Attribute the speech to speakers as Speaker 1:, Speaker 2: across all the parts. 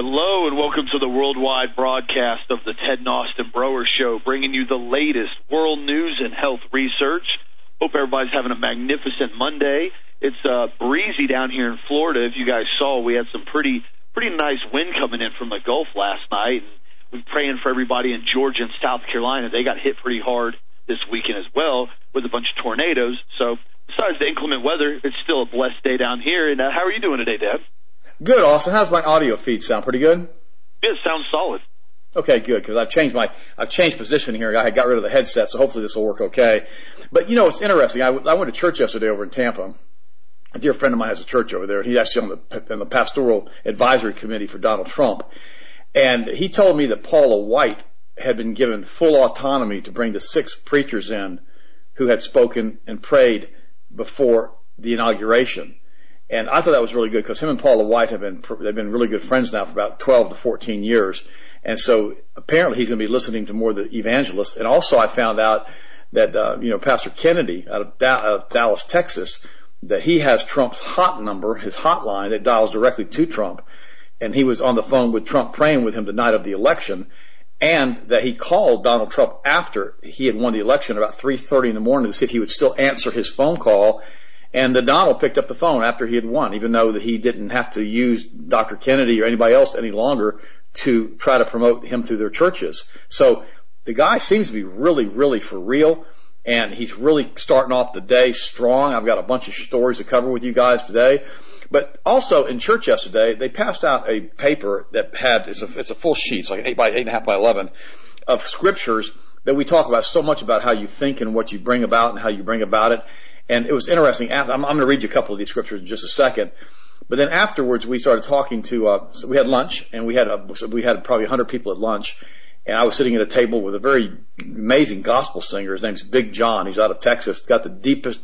Speaker 1: Hello and welcome to the worldwide broadcast of the Ted Austin Broer Show, bringing you the latest world news and health research. Hope everybody's having a magnificent Monday. It's breezy down here in Florida. If you guys saw, we had some pretty nice wind coming in from the Gulf last night. And we're praying for everybody in Georgia and South Carolina. They got hit pretty hard this weekend as well with a bunch of tornadoes. So besides the inclement weather, it's still a blessed day down here. And how are you doing today, Dad?
Speaker 2: Good, Austin. How's my audio feed sound? Pretty good?
Speaker 1: It sounds solid.
Speaker 2: Okay, good, because I've changed position here. I got rid of the headset, so hopefully this will work okay. But, you know, it's interesting. I went to church yesterday over in Tampa. A dear friend of mine has a church over there. He's actually on the pastoral advisory committee for Donald Trump. And he told me that Paula White had been given full autonomy to bring the 6 preachers in who had spoken and prayed before the inauguration. And I thought that was really good because him and Paula White they've been really good friends now for about 12 to 14 years. And so apparently he's going to be listening to more of the evangelists. And also I found out that, Pastor Kennedy out of Dallas, Texas, that he has Trump's hot number, his hotline that dials directly to Trump. And he was on the phone with Trump praying with him the night of the election. And that he called Donald Trump after he had won the election about 3:30 in the morning to see if he would still answer his phone call. And the Donald picked up the phone after he had won, even though that he didn't have to use Dr. Kennedy or anybody else any longer to try to promote him through their churches. So the guy seems to be really, really for real, and he's really starting off the day strong. I've got a bunch of stories to cover with you guys today. But also in church yesterday, they passed out a paper that it's a full sheet, it's like an 8.5 by 11 of scriptures that we talk about so much about how you think and what you bring about and how you bring about it. And it was interesting. I'm going to read you a couple of these scriptures in just a second. But then afterwards, we started talking so we had lunch, and we had probably 100 people at lunch. And I was sitting at a table with a very amazing gospel singer. His name's Big John. He's out of Texas. He's got the deepest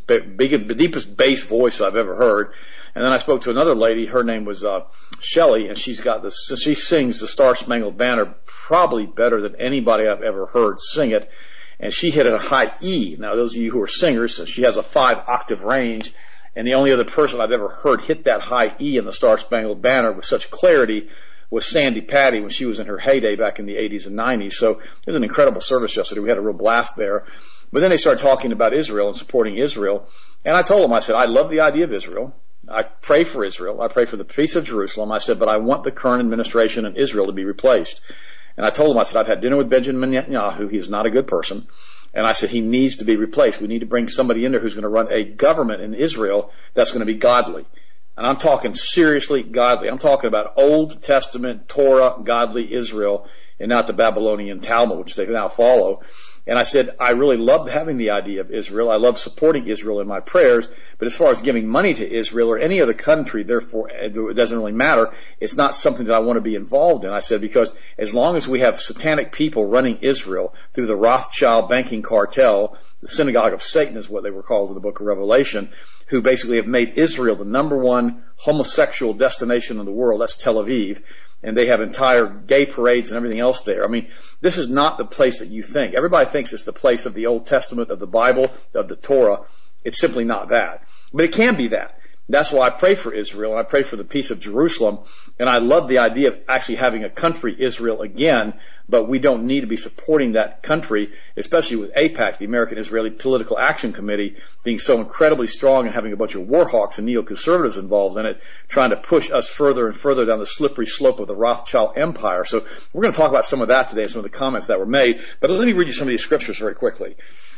Speaker 2: bass voice I've ever heard. And then I spoke to another lady. Her name was Shelley, and she sings the Star Spangled Banner probably better than anybody I've ever heard sing it. And she hit a high E. Now, those of you who are singers, she has a 5-octave range. And the only other person I've ever heard hit that high E in the Star Spangled Banner with such clarity was Sandy Patty when she was in her heyday back in the 80s and 90s. So it was an incredible service yesterday. We had a real blast there. But then they started talking about Israel and supporting Israel. And I told them, I said, I love the idea of Israel. I pray for Israel. I pray for the peace of Jerusalem. I said, but I want the current administration in Israel to be replaced. And I told him, I said, I've had dinner with Benjamin Netanyahu. He's not a good person. And I said, he needs to be replaced. We need to bring somebody in there who's going to run a government in Israel that's going to be godly. And I'm talking seriously godly. I'm talking about Old Testament, Torah, godly Israel, and not the Babylonian Talmud, which they now follow. And I said, I really love having the idea of Israel. I love supporting Israel in my prayers. But as far as giving money to Israel or any other country, therefore, it doesn't really matter. It's not something that I want to be involved in. I said, because as long as we have satanic people running Israel through the Rothschild banking cartel, the synagogue of Satan is what they were called in the book of Revelation, who basically have made Israel the number one homosexual destination in the world. That's Tel Aviv. And they have entire gay parades and everything else there. I mean, this is not the place that you think. Everybody thinks it's the place of the Old Testament, of the Bible, of the Torah. It's simply not that. But it can be that. That's why I pray for Israel, and I pray for the peace of Jerusalem. And I love the idea of actually having a country, Israel, again, but we don't need to be supporting that country, especially with AIPAC, the American Israeli Political Action Committee, being so incredibly strong and having a bunch of war hawks and neoconservatives involved in it, trying to push us further and further down the slippery slope of the Rothschild empire. So we're going to talk about some of that today, some of the comments that were made. But let me read you some of these scriptures very quickly.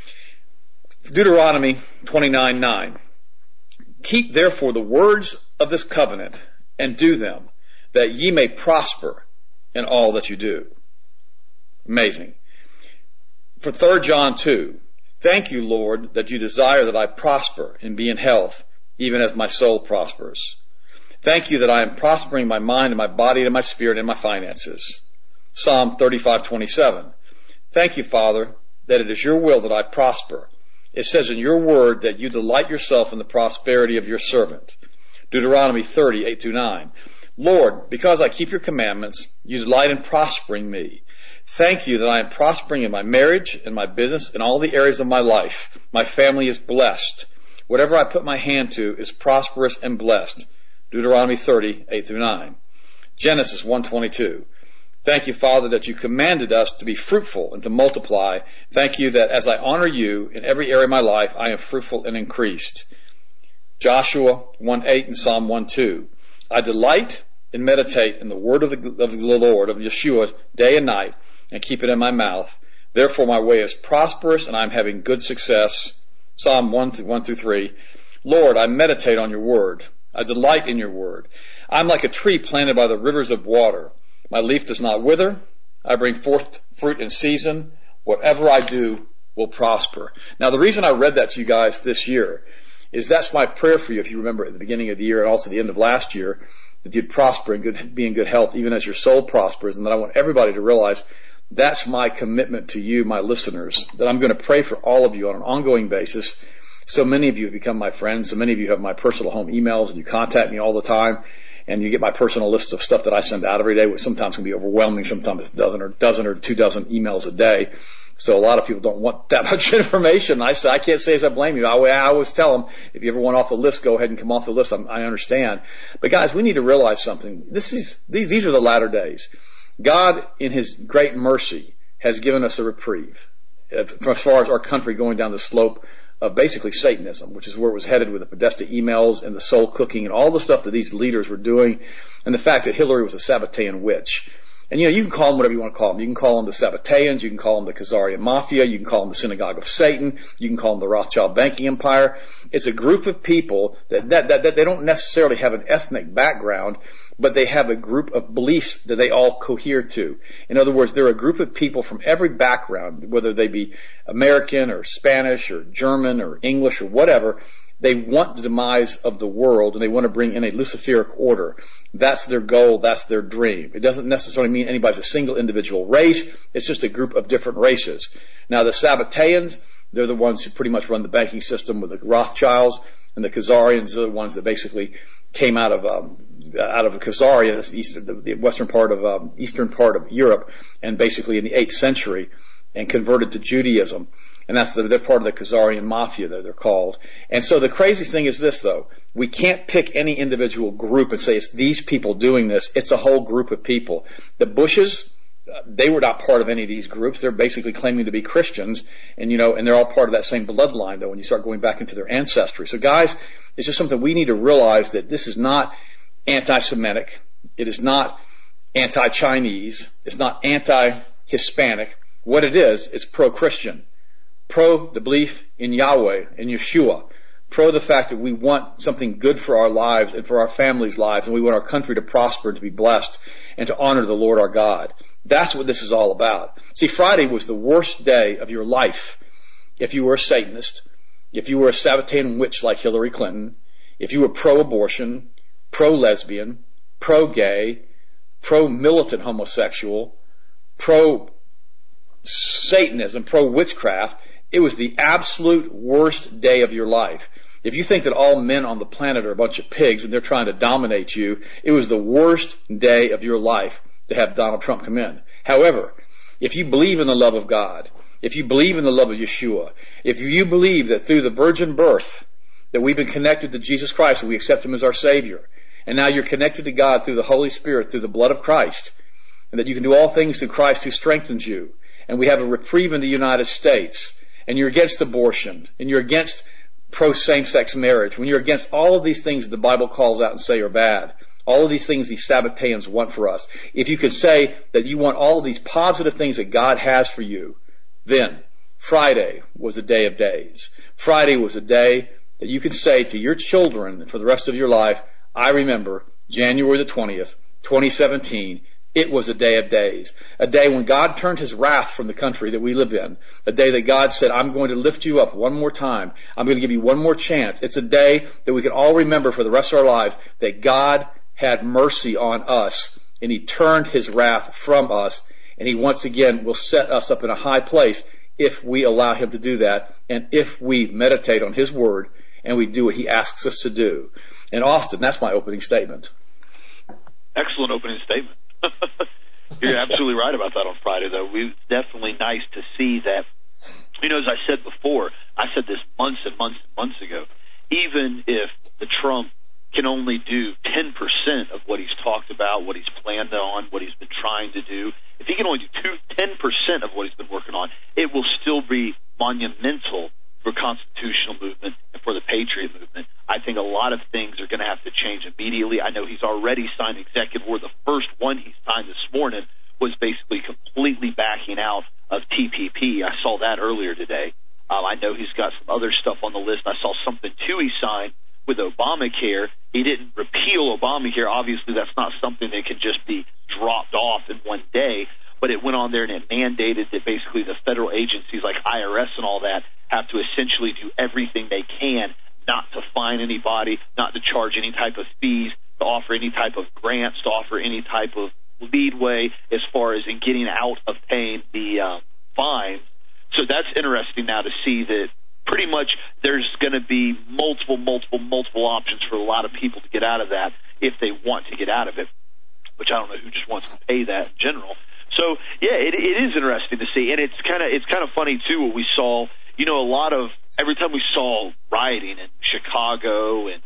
Speaker 2: Deuteronomy 29:9. Keep therefore the words of this covenant and do them, that ye may prosper in all that you do. Amazing. For 3 John 2, thank you, Lord, that you desire that I prosper and be in health, even as my soul prospers. Thank you that I am prospering my mind and my body and my spirit and my finances. Psalm 35:27. Thank you, Father, that it is your will that I prosper. It says in your word that you delight yourself in the prosperity of your servant. Deuteronomy 30:8-9. Lord, because I keep your commandments, you delight in prospering me. Thank you that I am prospering in my marriage, in my business, in all the areas of my life. My family is blessed. Whatever I put my hand to is prosperous and blessed. Deuteronomy 30:8-9. Genesis 1:22. Thank you, Father, that you commanded us to be fruitful and to multiply. Thank you that as I honor you in every area of my life, I am fruitful and increased. Joshua 1:8 and Psalm 1:2. I delight and meditate in the word of the Lord, of Yeshua, day and night, and keep it in my mouth. Therefore my way is prosperous, and I'm having good success. Psalm 1-3. Lord, I meditate on your word. I delight in your word. I'm like a tree planted by the rivers of water. My leaf does not wither. I bring forth fruit in season. Whatever I do will prosper. Now, the reason I read that to you guys this year is that's my prayer for you, if you remember at the beginning of the year and also the end of last year, that you'd prosper and be in good health, even as your soul prospers. And that I want everybody to realize that's my commitment to you, my listeners, that I'm going to pray for all of you on an ongoing basis. So many of you have become my friends. So many of you have my personal home emails, and you contact me all the time. And you get my personal list of stuff that I send out every day, which sometimes can be overwhelming. Sometimes it's a dozen or 2 dozen emails a day. So a lot of people don't want that much information. I can't say as I blame you. I always tell them, if you ever want off the list, go ahead and come off the list. I understand. But guys, we need to realize something. These are the latter days. God, in His great mercy, has given us a reprieve as far as our country going down the slope of basically Satanism, which is where it was headed with the Podesta emails and the soul cooking and all the stuff that these leaders were doing, and the fact that Hillary was a Sabbatean witch. And you can call them whatever you want to call them. You can call them the Sabbateans, you can call them the Khazarian Mafia, you can call them the Synagogue of Satan, you can call them the Rothschild Banking Empire. It's a group of people that they don't necessarily have an ethnic background, but they have a group of beliefs that they all cohere to. In other words, they're a group of people from every background, whether they be American or Spanish or German or English or whatever. They want the demise of the world, and they want to bring in a Luciferic order. That's their goal. That's their dream. It doesn't necessarily mean anybody's a single individual race. It's just a group of different races. Now, the Sabbateans, they're the ones who pretty much run the banking system with the Rothschilds, and the Khazarians are the ones that basically came out of Khazaria, the western part of eastern part of Europe, and basically in the 8th century, and converted to Judaism. And they're part of the Khazarian Mafia, that they're called. And so the craziest thing is this, though. We can't pick any individual group and say it's these people doing this. It's a whole group of people. The Bushes, they were not part of any of these groups. They're basically claiming to be Christians. And they're all part of that same bloodline, though, when you start going back into their ancestry. So guys, it's just something we need to realize, that this is not anti-Semitic. It is not anti-Chinese. It's not anti-Hispanic. What it is pro-Christian. Pro the belief in Yahweh, in Yeshua. Pro the fact that we want something good for our lives and for our families' lives, and we want our country to prosper and to be blessed and to honor the Lord our God. That's what this is all about. See, Friday was the worst day of your life if you were a Satanist, if you were a Sabbatean witch like Hillary Clinton, if you were pro-abortion, pro-lesbian, pro-gay, pro-militant homosexual, pro-Satanism, pro-witchcraft. It was the absolute worst day of your life. If you think that all men on the planet are a bunch of pigs and they're trying to dominate you, it was the worst day of your life to have Donald Trump come in. However, if you believe in the love of God, if you believe in the love of Yeshua, if you believe that through the virgin birth that we've been connected to Jesus Christ and we accept Him as our Savior, and now you're connected to God through the Holy Spirit, through the blood of Christ, and that you can do all things through Christ who strengthens you, and we have a reprieve in the United States, and you're against abortion, and you're against pro-same-sex marriage, when you're against all of these things that the Bible calls out and say are bad, all of these things these Sabbateans want for us, if you could say that you want all of these positive things that God has for you, then Friday was a day of days. Friday was a day that you could say to your children for the rest of your life, I remember January the 20th, 2017, it was a day of days. A day when God turned His wrath from the country that we live in. A day that God said, I'm going to lift you up one more time. I'm going to give you one more chance. It's a day that we can all remember for the rest of our lives that God had mercy on us and He turned His wrath from us, and He once again will set us up in a high place if we allow Him to do that, and if we meditate on His Word and we do what He asks us to do. And Austin, that's my opening statement.
Speaker 1: Excellent opening statement. You're absolutely right about that on Friday, though. It's definitely nice to see that. As I said before, I said this months and months and months ago, even if the Trump can only do 10% of what he's talked about, what he's planned on, what he's been trying to do. If he can only do 10% of what he's been working on, it will still be monumental for constitutional movement and for the patriot movement. I think a lot of things are going to have to change immediately. I know he's already signed executive order. The first one he signed this morning was basically completely backing out of TPP. I saw that earlier today. I know he's got some other stuff on the list. I saw something, too, he signed with Obamacare. He didn't repeal Obamacare. Obviously, that's not something that can just be dropped off in one day, but it went on there and it mandated that basically the federal agencies like IRS and all that have to essentially do everything they can not to fine anybody, not to charge any type of fees, to offer any type of grants, to offer any type of leadway as far as in getting out of paying the fines. So that's interesting now to see that pretty much there's going to be multiple options for a lot of people to get out of that if they want to get out of it, which I don't know who just wants to pay that in general. So, yeah, it is interesting to see, and it's kind of funny, too, what we saw. You know, a lot of every time we saw rioting in Chicago and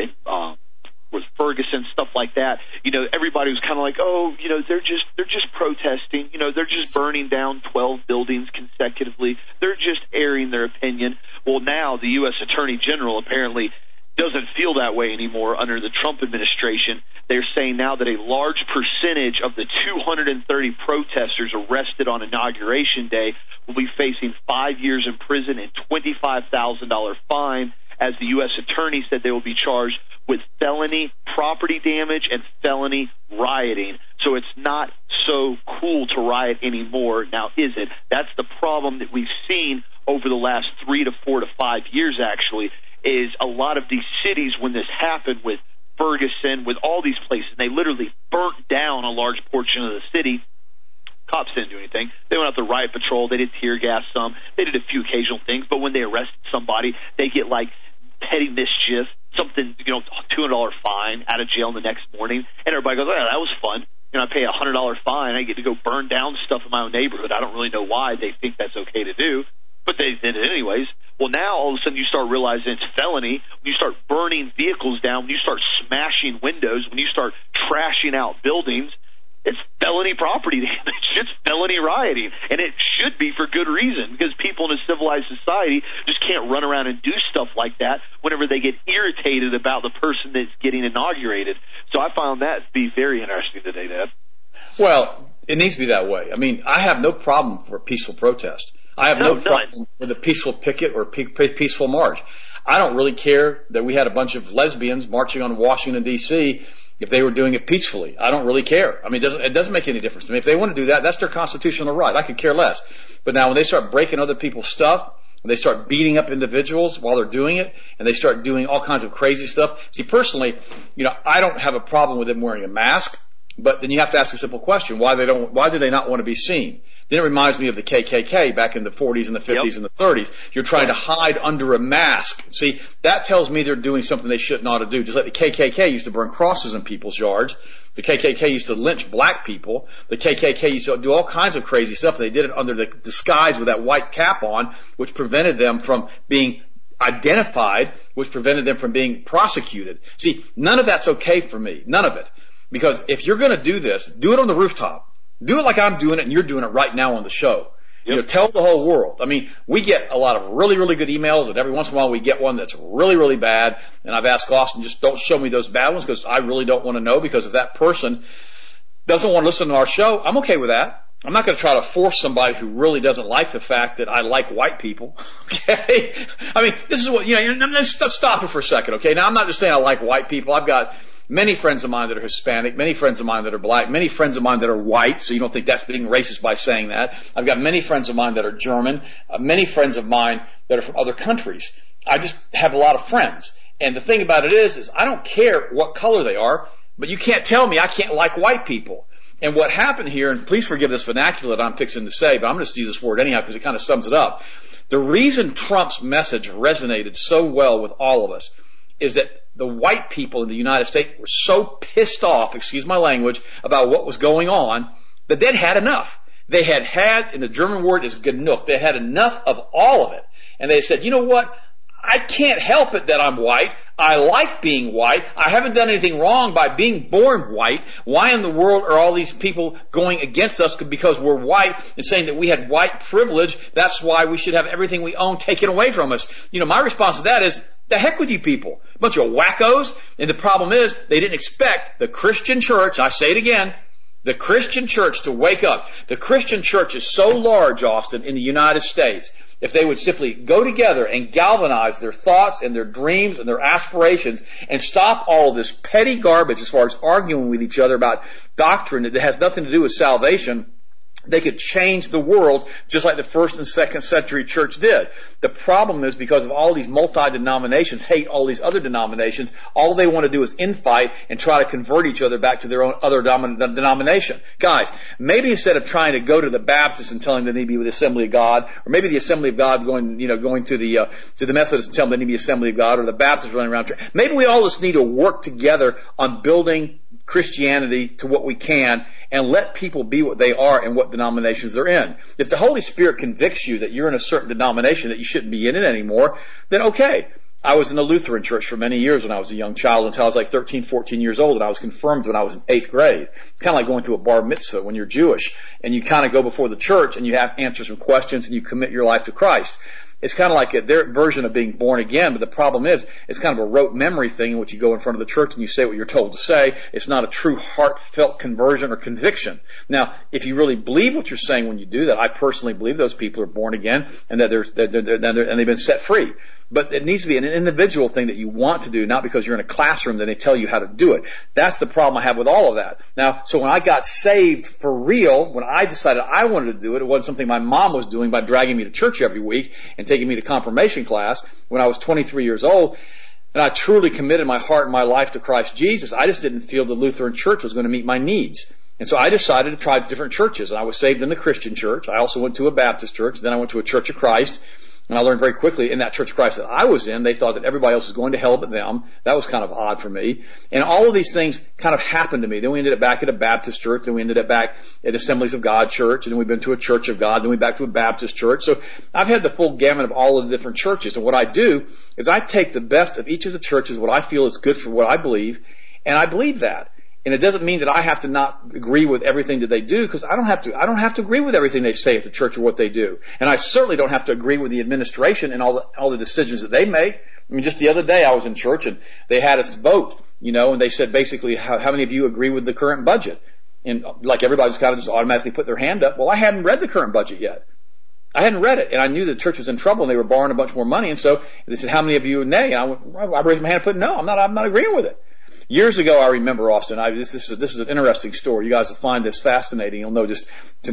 Speaker 1: with Ferguson, stuff like that, you know, everybody was kind of like, oh, you know, they're just protesting. You know, they're just burning down 12 buildings consecutively. They're just airing their opinion. Well, now the U.S. Attorney General apparently doesn't feel that way anymore under the Trump administration. They're saying now that a large percentage of the 230 protesters arrested on Inauguration Day will be facing 5 years in prison and $25,000 fine. As the U.S. Attorney said, they will be charged with felony property damage and felony rioting. So it's not so cool to riot anymore, now is it? That's the problem that we've seen over the last 3 to 4 to 5 years, actually, is a lot of these cities, when this happened with Ferguson, with all these places, they literally burnt down a large portion of the city. Cops didn't do anything. They went out to riot patrol. They did tear gas some. They did a few occasional things. But when they arrested somebody, they get like petty mischief, something, you know, $200 fine, out of jail the next morning. And everybody goes, oh, that was fun. You know, I pay a $100 fine. I get to go burn down stuff in my own neighborhood. I don't really know why they think that's okay to do, but they did it anyways. Well, now all of a sudden you start realizing it's felony. When you start burning vehicles down, when you start smashing windows, when you start trashing out buildings, it's felony property damage. It's felony rioting. And it should be for good reason, because people in a civilized society just can't run around and do stuff like that whenever they get irritated about the person that's getting inaugurated. So I found that to be very interesting today, Dad.
Speaker 2: Well, it needs to be that way. I mean, I have no problem for a peaceful protest. I have no problem with a peaceful picket or peaceful march. I don't really care that we had a bunch of lesbians marching on Washington, D.C., if they were doing it peacefully. I don't really care. I mean, it doesn't make any difference to me. If they want to do that, that's their constitutional right. I could care less. But now when they start breaking other people's stuff, when they start beating up individuals while they're doing it, and they start doing all kinds of crazy stuff. See, personally, you know, I don't have a problem with them wearing a mask, but then you have to ask a simple question. Why do they not want to be seen? Then it reminds me of the KKK back in the 40s and the 50s and the 30s. You're trying to hide under a mask. See, that tells me they're doing something they shouldn't ought to do. Just like the KKK used to burn crosses in people's yards. The KKK used to lynch black people. The KKK used to do all kinds of crazy stuff. They did it under the disguise with that white cap on, which prevented them from being identified, which prevented them from being prosecuted. See, none of that's okay for me. None of it. Because if you're going to do this, do it on the rooftop. Do it like I'm doing it and you're doing it right now on the show. Yep. You know, tell the whole world. I mean, we get a lot of really, really good emails, and every once in a while we get one that's really, really bad. And I've asked Austin, just don't show me those bad ones, because I really don't want to know, because if that person doesn't want to listen to our show, I'm okay with that. I'm not going to try to force somebody who really doesn't like the fact that I like white people. Okay? I mean, this is what, you know, let's stop it for a second, okay? Now, I'm not just saying I like white people. I've got many friends of mine that are Hispanic, many friends of mine that are black, many friends of mine that are white, so you don't think that's being racist by saying that. I've got many friends of mine that are German, many friends of mine that are from other countries. I just have a lot of friends. And the thing about it is I don't care what color they are, but you can't tell me I can't like white people. And what happened here, and please forgive this vernacular that I'm fixing to say, but I'm going to use this word anyhow because it kind of sums it up. The reason Trump's message resonated so well with all of us is that the white people in the United States were so pissed off, excuse my language, about what was going on, that they'd had enough. They had, and the German word is genug, they had enough of all of it. And they said, you know what? I can't help it that I'm white. I like being white. I haven't done anything wrong by being born white. Why in the world are all these people going against us because we're white and saying that we had white privilege? That's why we should have everything we own taken away from us. My response to that is, the heck with you people. A bunch of wackos. And the problem is, they didn't expect the Christian church, I say it again, the Christian church to wake up. The Christian church is so large, Austin, in the United States. If they would simply go together and galvanize their thoughts and their dreams and their aspirations and stop all of this petty garbage as far as arguing with each other about doctrine that has nothing to do with salvation, they could change the world just like the first and second century church did. The problem is because of all these multi-denominations hate all these other denominations, all they want to do is infight and try to convert each other back to their own other denomination. Guys, maybe instead of trying to go to the Baptists and telling them they need to be with the Assembly of God, or maybe the Assembly of God going to the Methodists and telling them they need to be the Assembly of God, or the Baptists running around, maybe we all just need to work together on building Christianity to what we can and let people be what they are and what denominations they're in. If the Holy Spirit convicts you that you're in a certain denomination that you shouldn't be in it anymore, then okay. I was in a Lutheran church for many years when I was a young child until I was like 13, 14 years old, and I was confirmed when I was in 8th grade. Kind of like going to a bar mitzvah when you're Jewish, and you kind of go before the church and you have answers some questions and you commit your life to Christ. It's kind of like their version of being born again, but the problem is it's kind of a rote memory thing in which you go in front of the church and you say what you're told to say. It's not a true heartfelt conversion or conviction. Now, if you really believe what you're saying when you do that, I personally believe those people are born again and that and they've been set free. But it needs to be an individual thing that you want to do, not because you're in a classroom that they tell you how to do it. That's the problem I have with all of that. Now, so when I got saved for real, when I decided I wanted to do it, it wasn't something my mom was doing by dragging me to church every week and taking me to confirmation class when I was 23 years old. And I truly committed my heart and my life to Christ Jesus. I just didn't feel the Lutheran church was going to meet my needs. And so I decided to try different churches. And I was saved in the Christian church. I also went to a Baptist church. Then I went to a Church of Christ. And I learned very quickly in that Church of Christ that I was in, they thought that everybody else was going to hell but them. That was kind of odd for me. And all of these things kind of happened to me. Then we ended up back at a Baptist church. Then we ended up back at Assemblies of God church. And then we've been to a Church of God. Then we back to a Baptist church. So I've had the full gamut of all of the different churches. And what I do is I take the best of each of the churches, what I feel is good for what I believe, and I believe that. And it doesn't mean that I have to not agree with everything that they do, because I don't have to agree with everything they say at the church or what they do. And I certainly don't have to agree with the administration and all the decisions that they make. I mean, just the other day I was in church and they had us vote, and they said basically, how many of you agree with the current budget? And like everybody just kind of just automatically put their hand up. Well, I hadn't read the current budget yet. I hadn't read it, and I knew the church was in trouble and they were borrowing a bunch more money. And so they said, how many of you nay? And I raised my hand and put no, I'm not agreeing with it. Years ago, I remember, Austin, this is an interesting story. You guys will find this fascinating. You'll know just to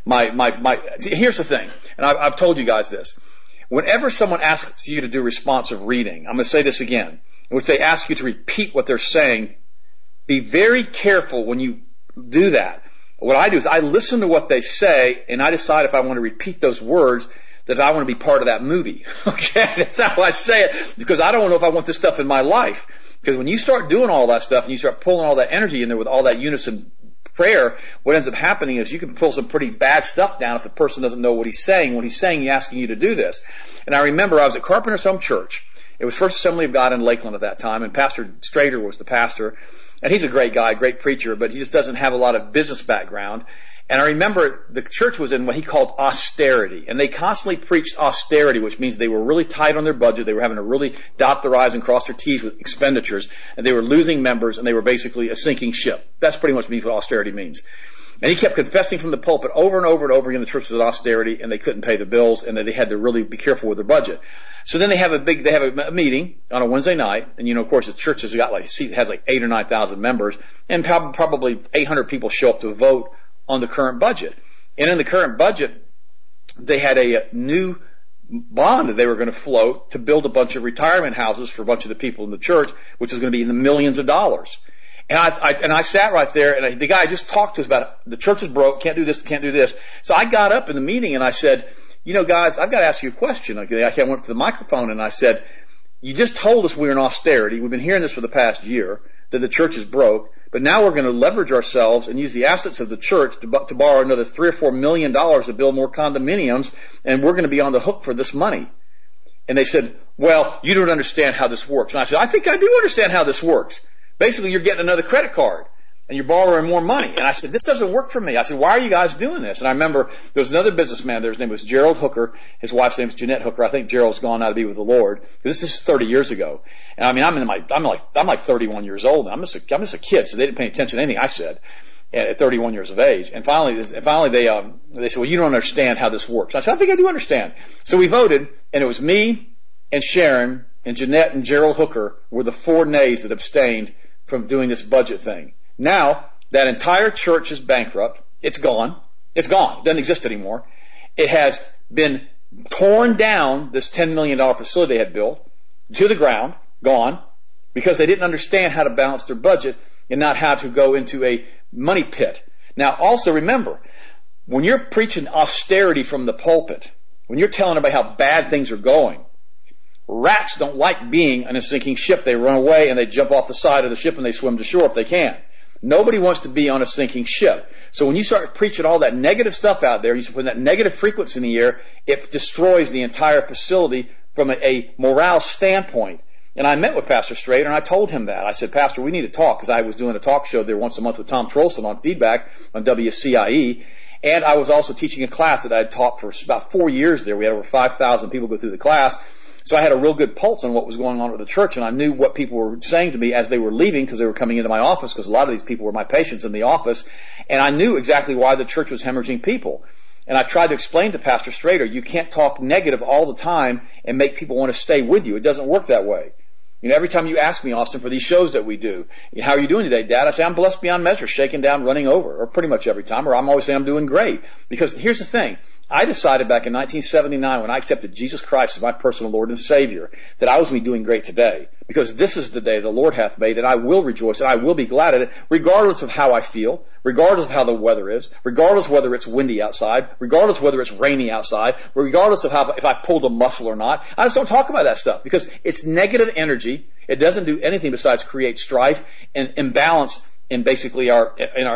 Speaker 2: see, here's the thing, and I've told you guys this. Whenever someone asks you to do responsive reading, I'm going to say this again, in which they ask you to repeat what they're saying, be very careful when you do that. What I do is I listen to what they say, and I decide if I want to repeat those words, that I want to be part of that movie. Okay? That's how I say it, because I don't know if I want this stuff in my life. Because when you start doing all that stuff and you start pulling all that energy in there with all that unison prayer, what ends up happening is you can pull some pretty bad stuff down if the person doesn't know what he's saying. When he's saying, he's asking you to do this. And I remember I was at Carpenter's Home Church. It was First Assembly of God in Lakeland at that time, and Pastor Strader was the pastor. And he's a great guy, great preacher, but he just doesn't have a lot of business background. And I remember the church was in what he called austerity. And they constantly preached austerity, which means they were really tight on their budget. They were having to really dot their I's and cross their T's with expenditures. And they were losing members, and they were basically a sinking ship. That's pretty much what austerity means. And he kept confessing from the pulpit over and over and over again the church was in austerity, and they couldn't pay the bills, and that they had to really be careful with their budget. So then they have a meeting on a Wednesday night, and of course the church has got has 8,000 or 9,000 members, and probably 800 people show up to vote on the current budget. And in the current budget, they had a new bond that they were going to float to build a bunch of retirement houses for a bunch of the people in the church, which was going to be in the millions of dollars. And I sat right there, and the guy just talked to us about the church is broke, can't do this, can't do this. So I got up in the meeting and I said, guys, I've got to ask you a question. Okay, I went to the microphone and I said, you just told us we're in austerity. We've been hearing this for the past year, that the church is broke, but now we're going to leverage ourselves and use the assets of the church to borrow another $3 or $4 million to build more condominiums, and we're going to be on the hook for this money. And they said, well, you don't understand how this works. And I said, I think I do understand how this works. Basically, you're getting another credit card and you're borrowing more money. And I said, this doesn't work for me. I said, why are you guys doing this? And I remember there was another businessman there. His name was Gerald Hooker. His wife's name is Jeanette Hooker. I think Gerald's gone now to be with the Lord. This is 30 years ago. And I mean, I'm like 31 years old. And I'm just a kid. So they didn't pay attention to anything I said at 31 years of age. And finally they said, well, you don't understand how this works. I said, I think I do understand. So we voted, and it was me and Sharon and Jeanette and Gerald Hooker were the 4 nays that abstained from doing this budget thing. Now, that entire church is bankrupt. It's gone. It's gone. It doesn't exist anymore. It has been torn down, this $10 million facility they had built, to the ground, gone, because they didn't understand how to balance their budget and not how to go into a money pit. Now, also remember, when you're preaching austerity from the pulpit, when you're telling everybody how bad things are going, rats don't like being in a sinking ship. They run away and they jump off the side of the ship and they swim to shore if they can. Nobody wants to be on a sinking ship. So when you start preaching all that negative stuff out there, you put that negative frequency in the air, it destroys the entire facility from a morale standpoint. And I met with Pastor Strader and I told him that. I said, Pastor, we need to talk, because I was doing a talk show there once a month with Tom Trolson on Feedback on WCIE. And I was also teaching a class that I had taught for about 4 years there. We had over 5,000 people go through the class. So I had a real good pulse on what was going on with the church, and I knew what people were saying to me as they were leaving, because they were coming into my office, because a lot of these people were my patients in the office, and I knew exactly why the church was hemorrhaging people. And I tried to explain to Pastor Strader, you can't talk negative all the time and make people want to stay with you. It doesn't work that way. You know, every time you ask me, Austin, for these shows that we do, how are you doing today, Dad? I say, I'm blessed beyond measure, shaken down, running over, or pretty much every time, or I'm always saying I'm doing great. Because here's the thing. I decided back in 1979, when I accepted Jesus Christ as my personal Lord and Savior, that I was going to be doing great today. Because this is the day the Lord hath made, and I will rejoice, and I will be glad at it, regardless of how I feel, regardless of how the weather is, regardless of whether it's windy outside, regardless of whether it's rainy outside, regardless of if I pulled a muscle or not. I just don't talk about that stuff, because it's negative energy. It doesn't do anything besides create strife and imbalance in basically our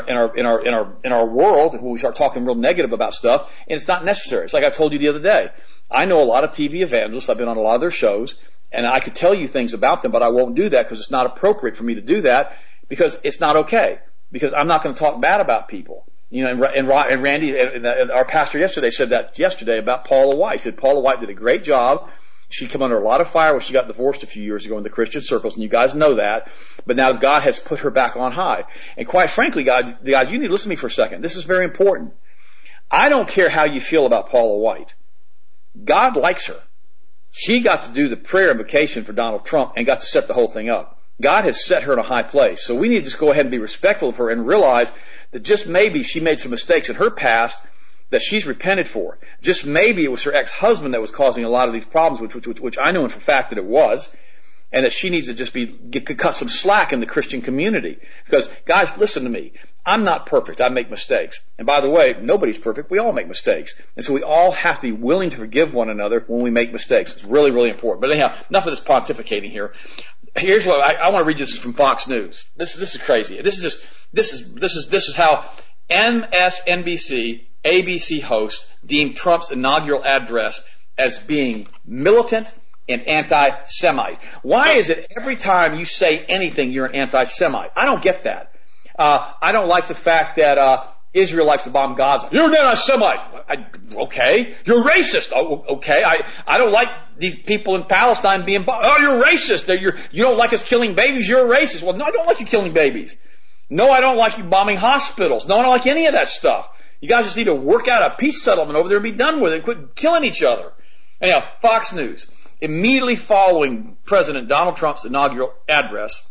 Speaker 2: world, when we start talking real negative about stuff, and it's not necessary. It's like I told you the other day. I know a lot of TV evangelists. I've been on a lot of their shows, and I could tell you things about them, but I won't do that because it's not appropriate for me to do that, because it's not okay. Because I'm not going to talk bad about people. You know, and Randy, and our pastor yesterday said that yesterday about Paula White. He said Paula White did a great job. She came under a lot of fire when she got divorced a few years ago in the Christian circles, and you guys know that. But now God has put her back on high. And quite frankly, guys, you need to listen to me for a second. This is very important. I don't care how you feel about Paula White. God likes her. She got to do the prayer invocation for Donald Trump and got to set the whole thing up. God has set her in a high place. So we need to just go ahead and be respectful of her and realize that just maybe she made some mistakes in her past that she's repented for. Just maybe it was her ex-husband that was causing a lot of these problems, which I know for a fact that it was, and that she needs to just cut some slack in the Christian community. Because, guys, listen to me. I'm not perfect. I make mistakes. And by the way, nobody's perfect. We all make mistakes. And so we all have to be willing to forgive one another when we make mistakes. It's really, really important. But anyhow, enough of this pontificating here. Here's what I want to read. This from Fox News. This is crazy. This is how MSNBC ABC host deemed Trump's inaugural address as being militant and anti-Semite. Why is it every time you say anything you're an anti-Semite? I don't get that. I don't like the fact that Israel likes to bomb Gaza. You're an anti-Semite. Okay. You're racist. Oh, okay. I don't like these people in Palestine being bombed. Oh, you're racist. You don't like us killing babies. You're a racist. Well, no, I don't like you killing babies. No, I don't like you bombing hospitals. No, I don't like any of that stuff. You guys just need to work out a peace settlement over there and be done with it. Quit killing each other. Anyhow, Fox News. Immediately following President Donald Trump's inaugural address,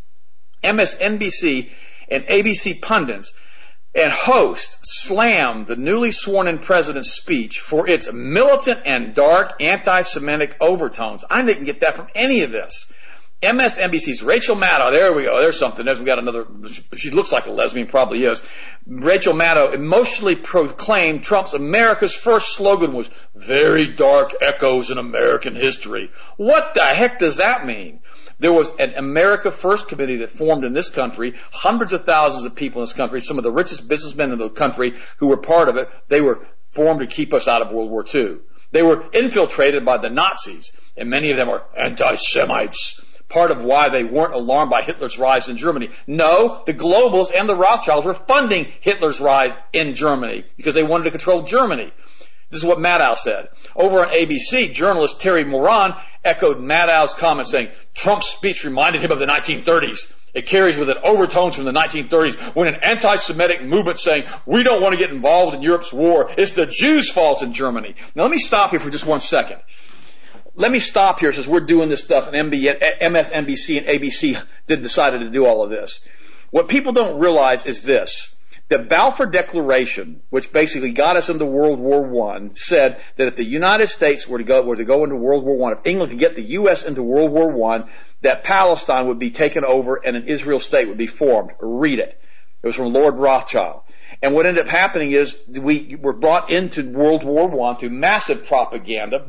Speaker 2: MSNBC and ABC pundits and hosts slammed the newly sworn-in president's speech for its militant and dark anti-Semitic overtones. I didn't get that from any of this. MSNBC's Rachel Maddow, there we go, there's something. We got another, she looks like a lesbian, probably is. Rachel Maddow emotionally proclaimed Trump's America's First slogan was very dark echoes in American history. What the heck does that mean? There was an America First committee that formed in this country, hundreds of thousands of people in this country, some of the richest businessmen in the country who were part of it. They were formed to keep us out of World War II. They were infiltrated by the Nazis, and many of them are anti-Semites. Part of why they weren't alarmed by Hitler's rise in Germany. No, the Globals and the Rothschilds were funding Hitler's rise in Germany because they wanted to control Germany. This is what Maddow said. Over on ABC, journalist Terry Moran echoed Maddow's comment saying, Trump's speech reminded him of the 1930s. It carries with it overtones from the 1930s when an anti-Semitic movement saying, we don't want to get involved in Europe's war. It's the Jews' fault in Germany. Now let me stop here for just 1 second. Let me stop here since we're doing this stuff and MSNBC and ABC decided to do all of this. What people don't realize is this. The Balfour Declaration, which basically got us into World War I, said that if the United States were to go into World War I, if England could get the U.S. into World War I, that Palestine would be taken over and an Israel state would be formed. Read it. It was from Lord Rothschild. And what ended up happening is we were brought into World War I through massive propaganda,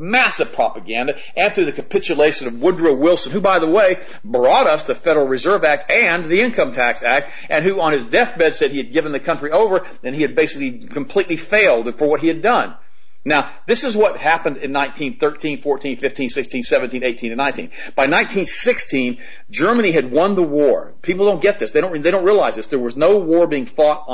Speaker 2: and through the capitulation of Woodrow Wilson, who, by the way, brought us the Federal Reserve Act and the Income Tax Act, and who on his deathbed said he had given the country over, and he had basically completely failed for what he had done. Now, this is what happened in 1913, 14, 15, 16, 17, 18, and 19. By 1916, Germany had won the war. People don't get this. They don't realize this. There was no war being fought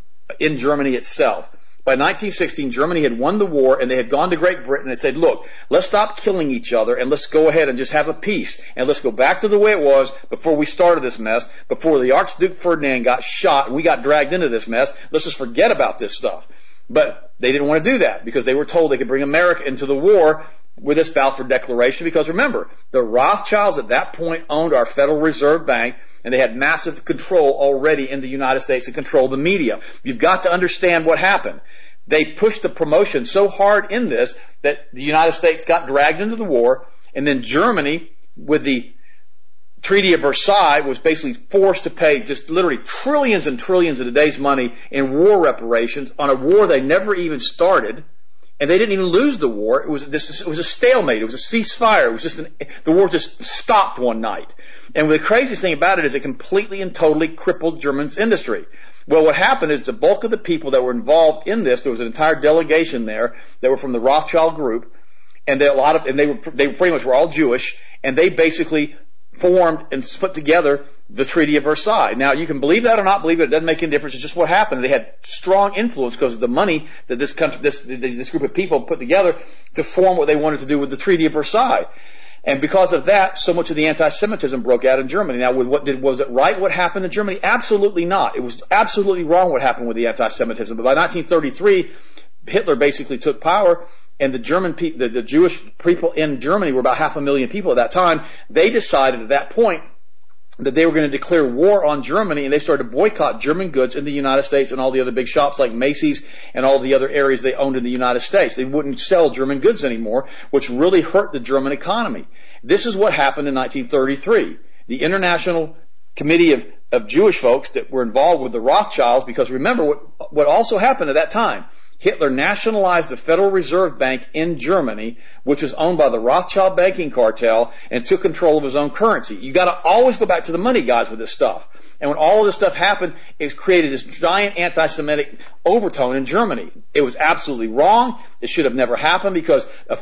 Speaker 2: in Germany itself. By 1916, Germany had won the war, and they had gone to Great Britain and said, look, let's stop killing each other, and let's go ahead and just have a peace. And let's go back to the way it was before we started this mess, before the Archduke Ferdinand got shot and we got dragged into this mess. Let's just forget about this stuff. But they didn't want to do that because they were told they could bring America into the war with this Balfour Declaration. Because remember, the Rothschilds at that point owned our Federal Reserve Bank, and they had massive control already in the United States and controlled the media. You've got to understand what happened. They pushed the promotion so hard in this that the United States got dragged into the war, and then Germany, with the Treaty of Versailles, was basically forced to pay just literally trillions and trillions of today's money in war reparations on a war they never even started. And they didn't even lose the war. It was a stalemate. It was a ceasefire. It was just the war just stopped one night. And the craziest thing about it is it completely and totally crippled Germany's industry. Well, what happened is the bulk of the people that were involved in this, there was an entire delegation there that were from the Rothschild group, and they pretty much were all Jewish, and they basically formed and put together the Treaty of Versailles. Now, you can believe that or not believe it. It doesn't make any difference. It's just what happened. They had strong influence because of the money that this group of people put together to form what they wanted to do with the Treaty of Versailles. And because of that, so much of the anti-Semitism broke out in Germany. Now, was it right what happened in Germany? Absolutely not. It was absolutely wrong what happened with the anti-Semitism. But by 1933, Hitler basically took power, and the Jewish people in Germany were about 500,000 people at that time. They decided at that point that they were going to declare war on Germany, and they started to boycott German goods in the United States and all the other big shops like Macy's and all the other areas they owned in the United States. They wouldn't sell German goods anymore, which really hurt the German economy. This is what happened in 1933. The International Committee of Jewish folks that were involved with the Rothschilds, because remember what also happened at that time. Hitler nationalized the Federal Reserve Bank in Germany, which was owned by the Rothschild banking cartel, and took control of his own currency. You got to always go back to the money, guys, with this stuff. And when all of this stuff happened, it created this giant anti-Semitic overtone in Germany. It was absolutely wrong. It should have never happened because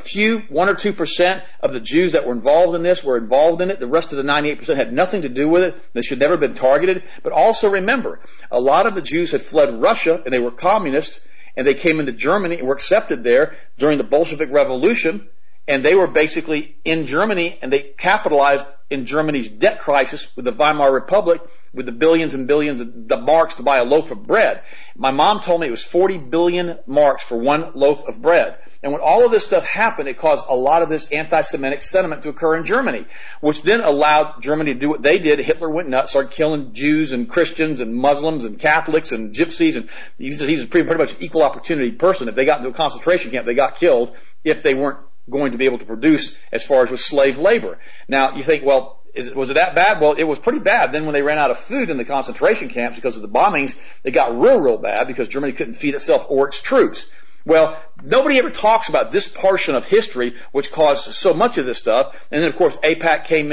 Speaker 2: 1 or 2% of the Jews that were involved in this were involved in it. The rest of the 98% had nothing to do with it. They should never have been targeted. But also remember, a lot of the Jews had fled Russia, and they were communists, and they came into Germany and were accepted there during the Bolshevik Revolution, and they were basically in Germany, and they capitalized in Germany's debt crisis with the Weimar Republic with the billions and billions of the marks to buy a loaf of bread. My mom told me it was 40 billion marks for one loaf of bread. And when all of this stuff happened, it caused a lot of this anti-Semitic sentiment to occur in Germany, which then allowed Germany to do what they did. Hitler went nuts, started killing Jews and Christians and Muslims and Catholics and Gypsies. And he was pretty much an equal opportunity person. If they got into a concentration camp, they got killed if they weren't going to be able to produce as far as with slave labor. Now, you think, well, was it that bad? Well, it was pretty bad. Then when they ran out of food in the concentration camps because of the bombings, it got real bad because Germany couldn't feed itself or its troops. Well, nobody ever talks about this portion of history which caused so much of this stuff. And then, of course, AIPAC came in,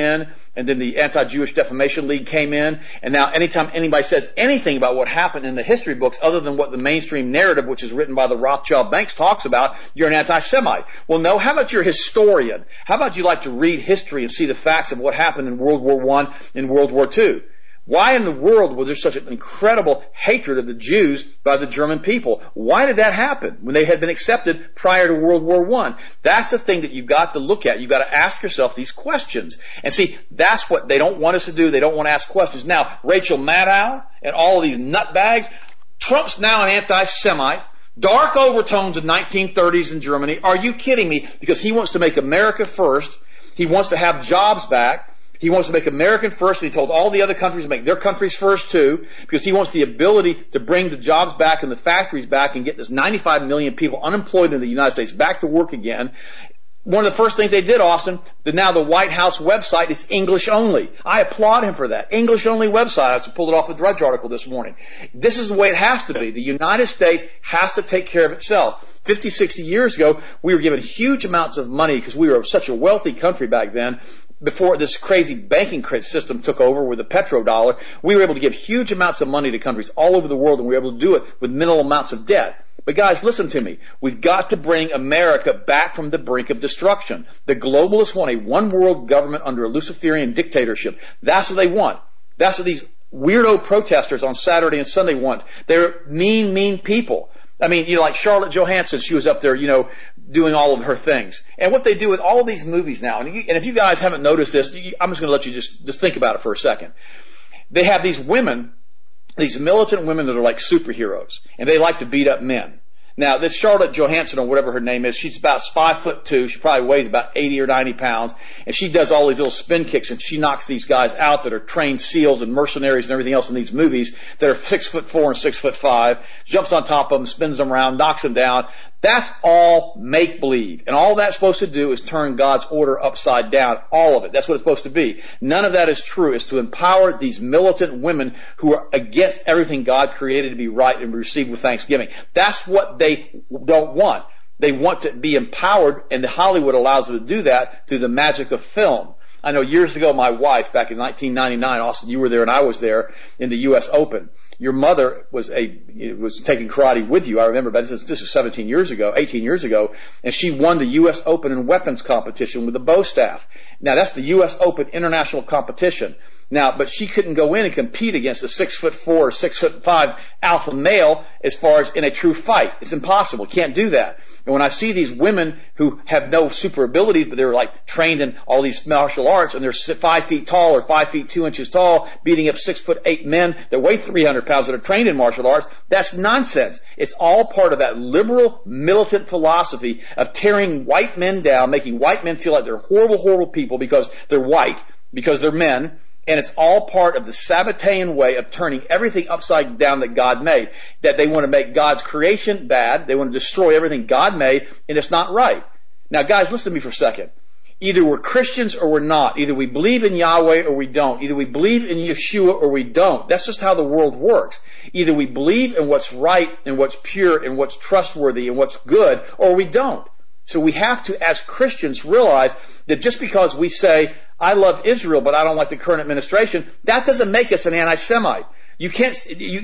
Speaker 2: and then the Anti-Jewish Defamation League came in, and now anytime anybody says anything about what happened in the history books other than what the mainstream narrative, which is written by the Rothschild banks, talks about, you're an anti-Semite. Well, no, how about you're a historian? How about you like to read history and see the facts of what happened in World War I and World War II? Why in the world was there such an incredible hatred of the Jews by the German people? Why did that happen when they had been accepted prior to World War I? That's the thing that you've got to look at. You've got to ask yourself these questions. And see, that's what they don't want us to do. They don't want to ask questions. Now, Rachel Maddow and all of these nutbags, Trump's now an anti-Semite. Dark overtones of 1930s in Germany. Are you kidding me? Because he wants to make America first. He wants to have jobs back. He wants to make American first, and he told all the other countries to make their countries first too, because he wants the ability to bring the jobs back and the factories back and get this 95 million people unemployed in the United States back to work again. One of the first things they did, Austin, that now the White House website is English only. I applaud him for that. English only website. I just pulled it off the Drudge article this morning. This is the way it has to be. The United States has to take care of itself. 50, 60 years ago, we were given huge amounts of money because we were such a wealthy country back then. Before this crazy banking system took over with the petrodollar, we were able to give huge amounts of money to countries all over the world, and we were able to do it with minimal amounts of debt. But guys, listen to me. We've got to bring America back from the brink of destruction. The globalists want a one-world government under a Luciferian dictatorship. That's what they want. That's what these weirdo protesters on Saturday and Sunday want. They're mean, mean people. I mean, like Charlotte Johansson, she was up there, doing all of her things. And what they do with all these movies now, and if you guys haven't noticed this, I'm just going to let you just think about it for a second. They have these women, these militant women that are like superheroes, and they like to beat up men. Now, this Charlotte Johansson, or whatever her name is, she's about 5'2". She probably weighs about 80 or 90 pounds. And she does all these little spin kicks, and she knocks these guys out that are trained SEALs and mercenaries and everything else in these movies that are 6'4" and 6'5", jumps on top of them, spins them around, knocks them down. That's all make-believe. And all that's supposed to do is turn God's order upside down. All of it. That's what it's supposed to be. None of that is true. It's to empower these militant women who are against everything God created to be right and be received with thanksgiving. That's what they don't want. They want to be empowered, and Hollywood allows them to do that through the magic of film. I know years ago, my wife, back in 1999, Austin, you were there and I was there, in the U.S. Open. Your mother was taking karate with you. I remember, but this is 18 years ago, and she won the U.S. Open in weapons competition with the bow staff. Now that's the U.S. Open international competition. Now, but she couldn't go in and compete against a 6'4" or 6'5" alpha male as far as in a true fight. It's impossible. Can't do that. And when I see these women who have no super abilities, but they're like trained in all these martial arts, and they're 5 feet tall or 5 feet 2 inches tall, beating up 6'8" men that weigh 300 pounds that are trained in martial arts, that's nonsense. It's all part of that liberal, militant philosophy of tearing white men down, making white men feel like they're horrible, horrible people because they're white, because they're men. And it's all part of the Sabbatean way of turning everything upside down that God made. That they want to make God's creation bad. They want to destroy everything God made, and it's not right. Now, guys, listen to me for a second. Either we're Christians or we're not. Either we believe in Yahweh or we don't. Either we believe in Yeshua or we don't. That's just how the world works. Either we believe in what's right and what's pure and what's trustworthy and what's good, or we don't. So we have to, as Christians, realize that just because we say, I love Israel, but I don't like the current administration, that doesn't make us an anti-Semite. You can't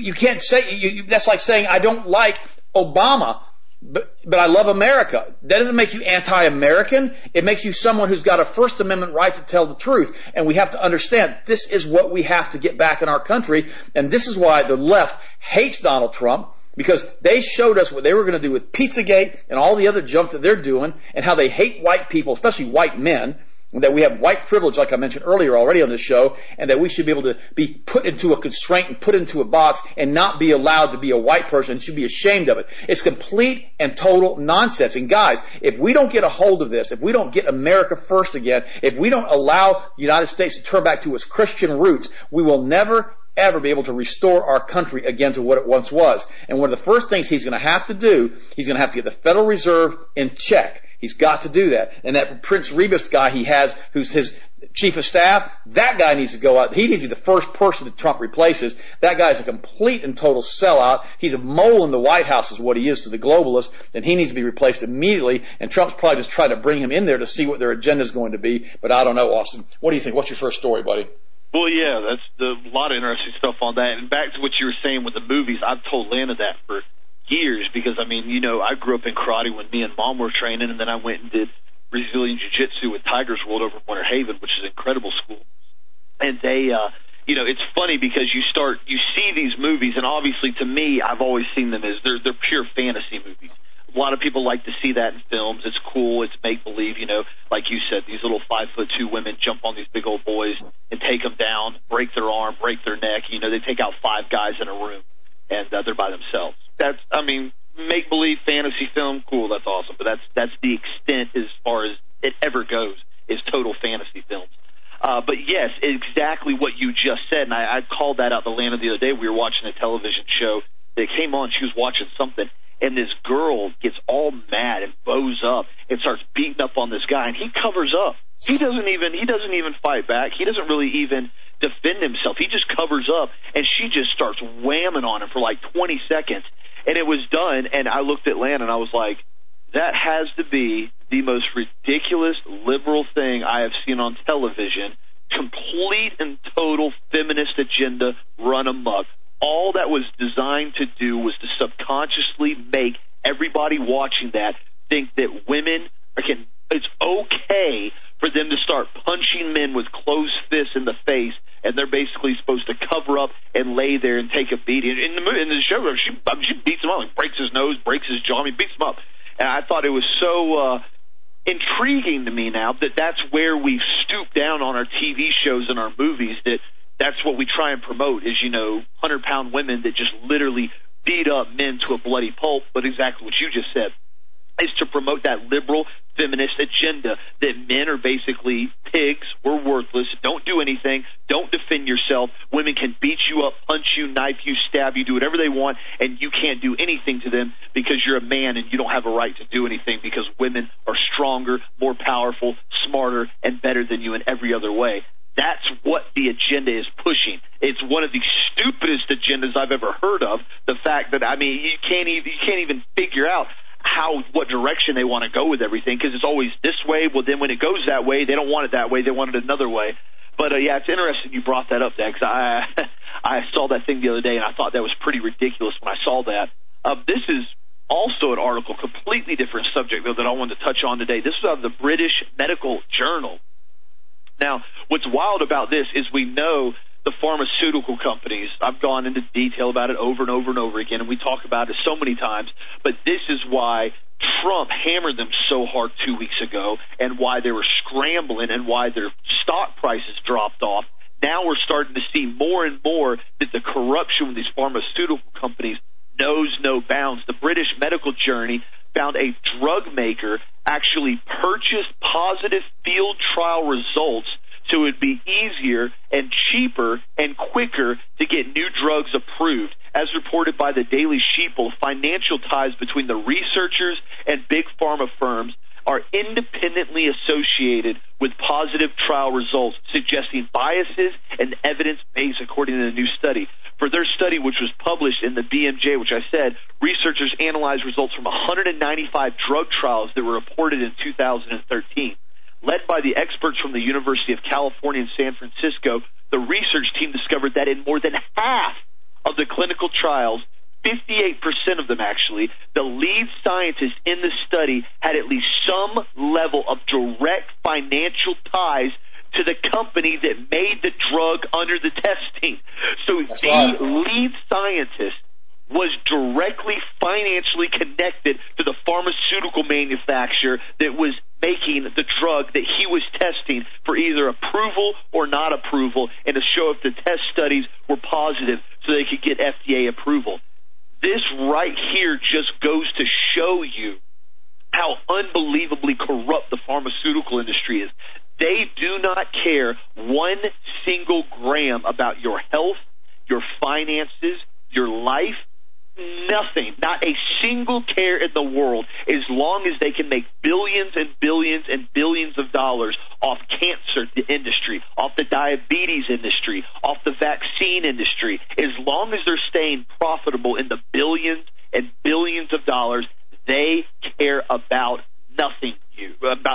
Speaker 2: say, that's like saying, I don't like Obama, but I love America. That doesn't make you anti-American. It makes you someone who's got a First Amendment right to tell the truth. And we have to understand this is what we have to get back in our country. And this is why the left hates Donald Trump. Because they showed us what they were going to do with Pizzagate and all the other junk that they're doing, and how they hate white people, especially white men, and that we have white privilege, like I mentioned earlier already on this show, and that we should be able to be put into a constraint and put into a box and not be allowed to be a white person and should be ashamed of it. It's complete and total nonsense. And guys, if we don't get a hold of this, if we don't get America first again, if we don't allow the United States to turn back to its Christian roots, we will never ever be able to restore our country again to what it once was. And one of the first things he's going to have to do, he's going to have to get the Federal Reserve in check. He's got to do that. And that Prince Rebus guy he has, who's his chief of staff, that guy needs to go out. He needs to be the first person that Trump replaces. That guy's a complete and total sellout. He's a mole in the White House is what he is to the globalists, and he needs to be replaced immediately. And Trump's probably just trying to bring him in there to see what their agenda is going to be. But I don't know, Austin. What do you think? What's your first story, buddy?
Speaker 1: Well, yeah, that's a lot of interesting stuff on that. And back to what you were saying with the movies, I've told Lana that for years because, I mean, you know, I grew up in karate when me and Mom were training, and then I went and did Brazilian Jiu-Jitsu with Tigers World over in Winter Haven, which is an incredible school. And they, you know, it's funny because you see these movies, and obviously to me, I've always seen them as they're pure fantasy movies. A lot of people like to see that in films. It's cool. It's make-believe, you know. Like you said, these little 5'2" women jump on these big old boys and take them down, break their arm, break their neck. You know, they take out 5 guys in a room, and they're by themselves. That's, I mean, make-believe fantasy film, cool, that's awesome. But that's the extent as far as it ever goes, is total fantasy films. But yes, exactly what you just said, and I called that out to Lana the other day. We were watching a television show that came on. She was watching something, and this girl gets all mad and bows up and starts beating up on this guy, and he covers up. He doesn't even fight back. He doesn't really even defend himself. He just covers up, and she just starts whamming on him for like 20 seconds. And it was done, and I looked at Lana, and I was like, that has to be the most ridiculous liberal thing I have seen on television. Complete and total feminist agenda run amok. All that was designed to do was to subconsciously make everybody watching that think that women it's okay for them to start punching men with closed fists in the face, and they're basically supposed to cover up and lay there and take a beating. In the show, she beats him up, like breaks his nose, breaks his jaw, beats him up. And I thought it was so intriguing to me now that that's where we've stooped down on our TV shows and our movies, that's what we try and promote is, you know, 100-pound women that just literally beat up men to a bloody pulp. But exactly what you just said is to promote that liberal feminist agenda that men are basically pigs, we're worthless, don't do anything, don't defend yourself, women can beat you up, punch you, knife you, stab you, do whatever they want, and you can't do anything to them because you're a man and you don't have a right to do anything because women are stronger, more powerful, smarter, and better than you in every other way. That's what the agenda is pushing. It's one of the stupidest agendas I've ever heard of. The fact that, I mean, you can't even figure out what direction they want to go with everything because it's always this way. Well, then when it goes that way, they don't want it that way. They want it another way. But, yeah, it's interesting you brought that up, Dan, because I saw that thing the other day, and I thought that was pretty ridiculous when I saw that. This is also an article, completely different subject, though, that I wanted to touch on today. This is out of the British Medical Journal. Now, what's wild about this is we know the pharmaceutical companies, I've gone into detail about it over and over and over again, and we talk about it so many times, but this is why Trump hammered them so hard 2 weeks ago and why they were scrambling and why their stock prices dropped off. Now we're starting to see more and more that the corruption with these pharmaceutical companies knows no bounds. The British Medical Journal found a drug maker actually purchased positive field trial results so it would be easier and cheaper and quicker to get new drugs approved. As reported by the Daily Sheeple, financial ties between the researchers and big pharma firms are independently associated with positive trial results, suggesting biases and evidence base according to the new study. For their study, which was published in the BMJ, which I said, researchers analyzed results from 195 drug trials that were reported in 2013. Led by the experts from the University of California in San Francisco, the research team discovered that in more than half of the clinical trials, 58% of them actually, the lead scientists in the study had at least some level of direct financial ties to the company that made the drug under the testing. So
Speaker 2: That's
Speaker 1: the
Speaker 2: right.
Speaker 1: lead scientist was directly financially connected to the pharmaceutical manufacturer that was making the drug that he was testing for either approval or not approval, and to show if the test studies were positive so they could get FDA approval. This right here just goes to show you how unbelievably corrupt the pharmaceutical industry is. They do not care one single gram about your health, your finances, your life. Nothing, not a single care in the world, as long as they can make billions and billions and billions of dollars off cancer industry, off the diabetes industry, off the vaccine industry. As long as they're staying profitable in the billions and billions of dollars, they care about nothing you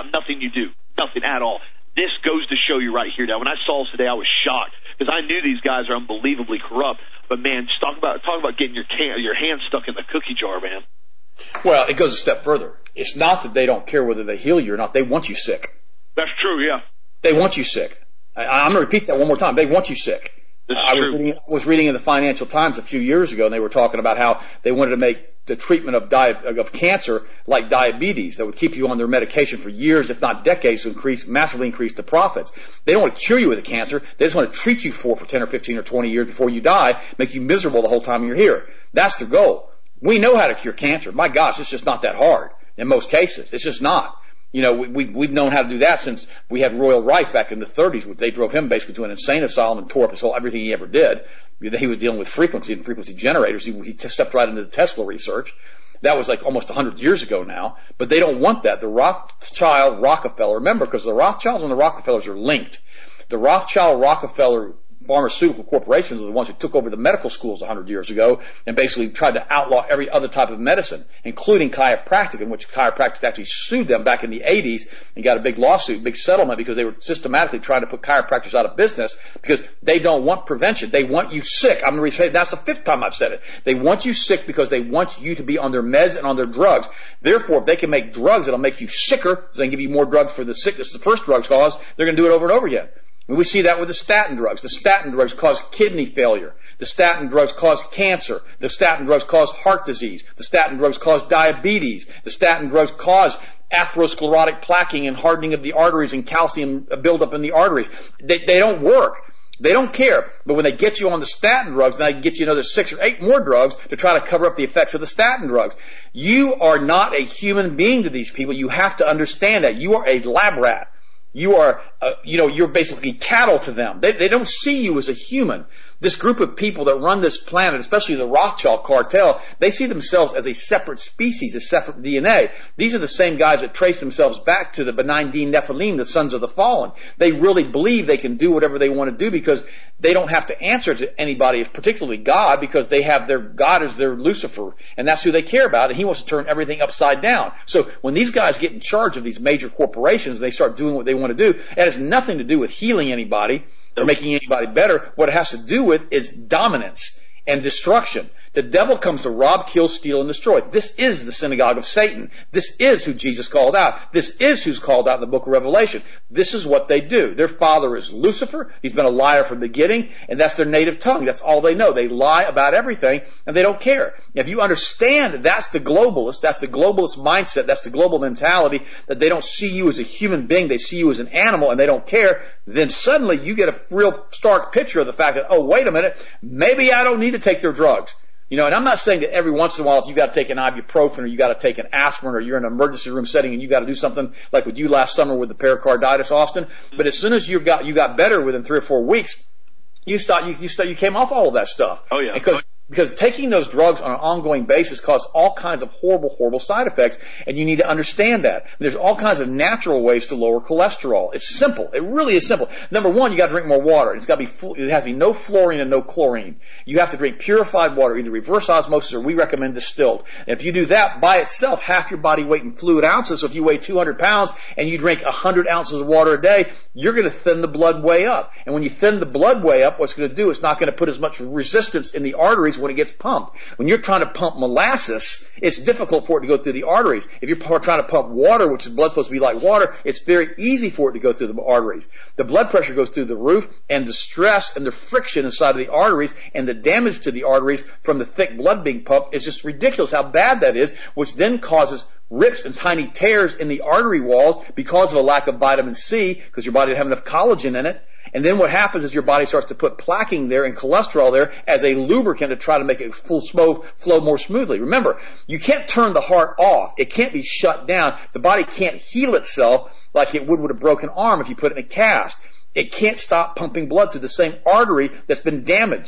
Speaker 1: do, nothing at all. This goes to show you right here. Now, when I saw this today, I was shocked because I knew these guys are unbelievably corrupt. But man, just talk about getting your hand stuck in the cookie jar, man.
Speaker 2: Well, it goes a step further. It's not that they don't care whether they heal you or not. They want you sick.
Speaker 1: That's true, yeah.
Speaker 2: They want you sick. I'm going to repeat that one more time. They want you sick. I was reading in the Financial Times a few years ago, and they were talking about how they wanted to make the treatment of cancer like diabetes that would keep you on their medication for years, if not decades, to massively increase the profits. They don't want to cure you with the cancer. They just want to treat you for 10 or 15 or 20 years before you die, make you miserable the whole time you're here. That's their goal. We know how to cure cancer. My gosh, it's just not that hard in most cases. It's just not. You know, we've known how to do that since we had Royal Rife back in the 30s. They drove him basically to an insane asylum and tore up everything he ever did. He was dealing with frequency and frequency generators. He stepped right into the Tesla research. That was like almost 100 years ago now. But they don't want that. The Rothschild, Rockefeller, remember, because the Rothschilds and the Rockefellers are linked. The Rothschild, Rockefeller pharmaceutical corporations are the ones who took over the medical schools 100 years ago and basically tried to outlaw every other type of medicine, including chiropractic, in which chiropractic actually sued them back in the 80s and got a big lawsuit, big settlement, because they were systematically trying to put chiropractors out of business because they don't want prevention. They want you sick. I'm going to say that's the 5th time I've said it. They want you sick because they want you to be on their meds and on their drugs. Therefore, if they can make drugs that'll make you sicker, so they can give you more drugs for the sickness the first drugs cause, they're going to do it over and over again. And we see that with the statin drugs. The statin drugs cause kidney failure. The statin drugs cause cancer. The statin drugs cause heart disease. The statin drugs cause diabetes. The statin drugs cause atherosclerotic plaquing and hardening of the arteries and calcium buildup in the arteries. They don't work. They don't care. But when they get you on the statin drugs, now they can get you another 6 or 8 more drugs to try to cover up the effects of the statin drugs. You are not a human being to these people. You have to understand that. You are a lab rat. You are, you're basically cattle to them. They don't see you as a human. This group of people that run this planet, especially the Rothschild cartel, they see themselves as a separate species, a separate DNA. These are the same guys that trace themselves back to the benign Nephilim, the sons of the fallen. They really believe they can do whatever they want to do because they don't have to answer to anybody, particularly God, because they have their God as their Lucifer, and that's who they care about, and he wants to turn everything upside down. So when these guys get in charge of these major corporations, they start doing what they want to do. It has nothing to do with healing anybody or making anybody better. What it has to do with is dominance and destruction. The devil comes to rob, kill, steal, and destroy. This is the synagogue of Satan. This is who Jesus called out. This is who's called out in the book of Revelation. This is what they do. Their father is Lucifer. He's been a liar from the beginning, and that's their native tongue. That's all they know. They lie about everything, and they don't care. If you understand that's the globalist mindset, that's the global mentality, that they don't see you as a human being, they see you as an animal, and they don't care, then suddenly you get a real stark picture of the fact that, oh, wait a minute, maybe I don't need to take their drugs. And I'm not saying that every once in a while if you got to take an ibuprofen or you got to take an aspirin or you're in an emergency room setting and you got to do something like with you last summer with the pericarditis, Austin. But as soon as you got better within 3 or 4 weeks, you came off all of that stuff.
Speaker 1: Oh yeah.
Speaker 2: Because taking those drugs on an ongoing basis causes all kinds of horrible side effects, and you need to understand that. There's all kinds of natural ways to lower cholesterol. It's simple. It really is simple. Number one, you got to drink more water. It has to be no fluorine and no chlorine. You have to drink purified water, either reverse osmosis or we recommend distilled. And if you do that by itself, half your body weight in fluid ounces. So if you weigh 200 pounds and you drink 100 ounces of water a day, you're going to thin the blood way up. And when you thin the blood way up, what's going to do, it's not going to put as much resistance in the arteries when it gets pumped. When you're trying to pump molasses, it's difficult for it to go through the arteries. If you're trying to pump water, which is blood supposed to be like water, it's very easy for it to go through the arteries. The blood pressure goes through the roof, and the stress and the friction inside of the arteries and the damage to the arteries from the thick blood being pumped is just ridiculous how bad that is, which then causes rips and tiny tears in the artery walls because of a lack of vitamin C, because your body doesn't have enough collagen in it. And then what happens is your body starts to put plaquing there and cholesterol there as a lubricant to try to make it flow more smoothly. Remember, you can't turn the heart off. It can't be shut down. The body can't heal itself like it would with a broken arm if you put it in a cast. It can't stop pumping blood through the same artery that's been damaged.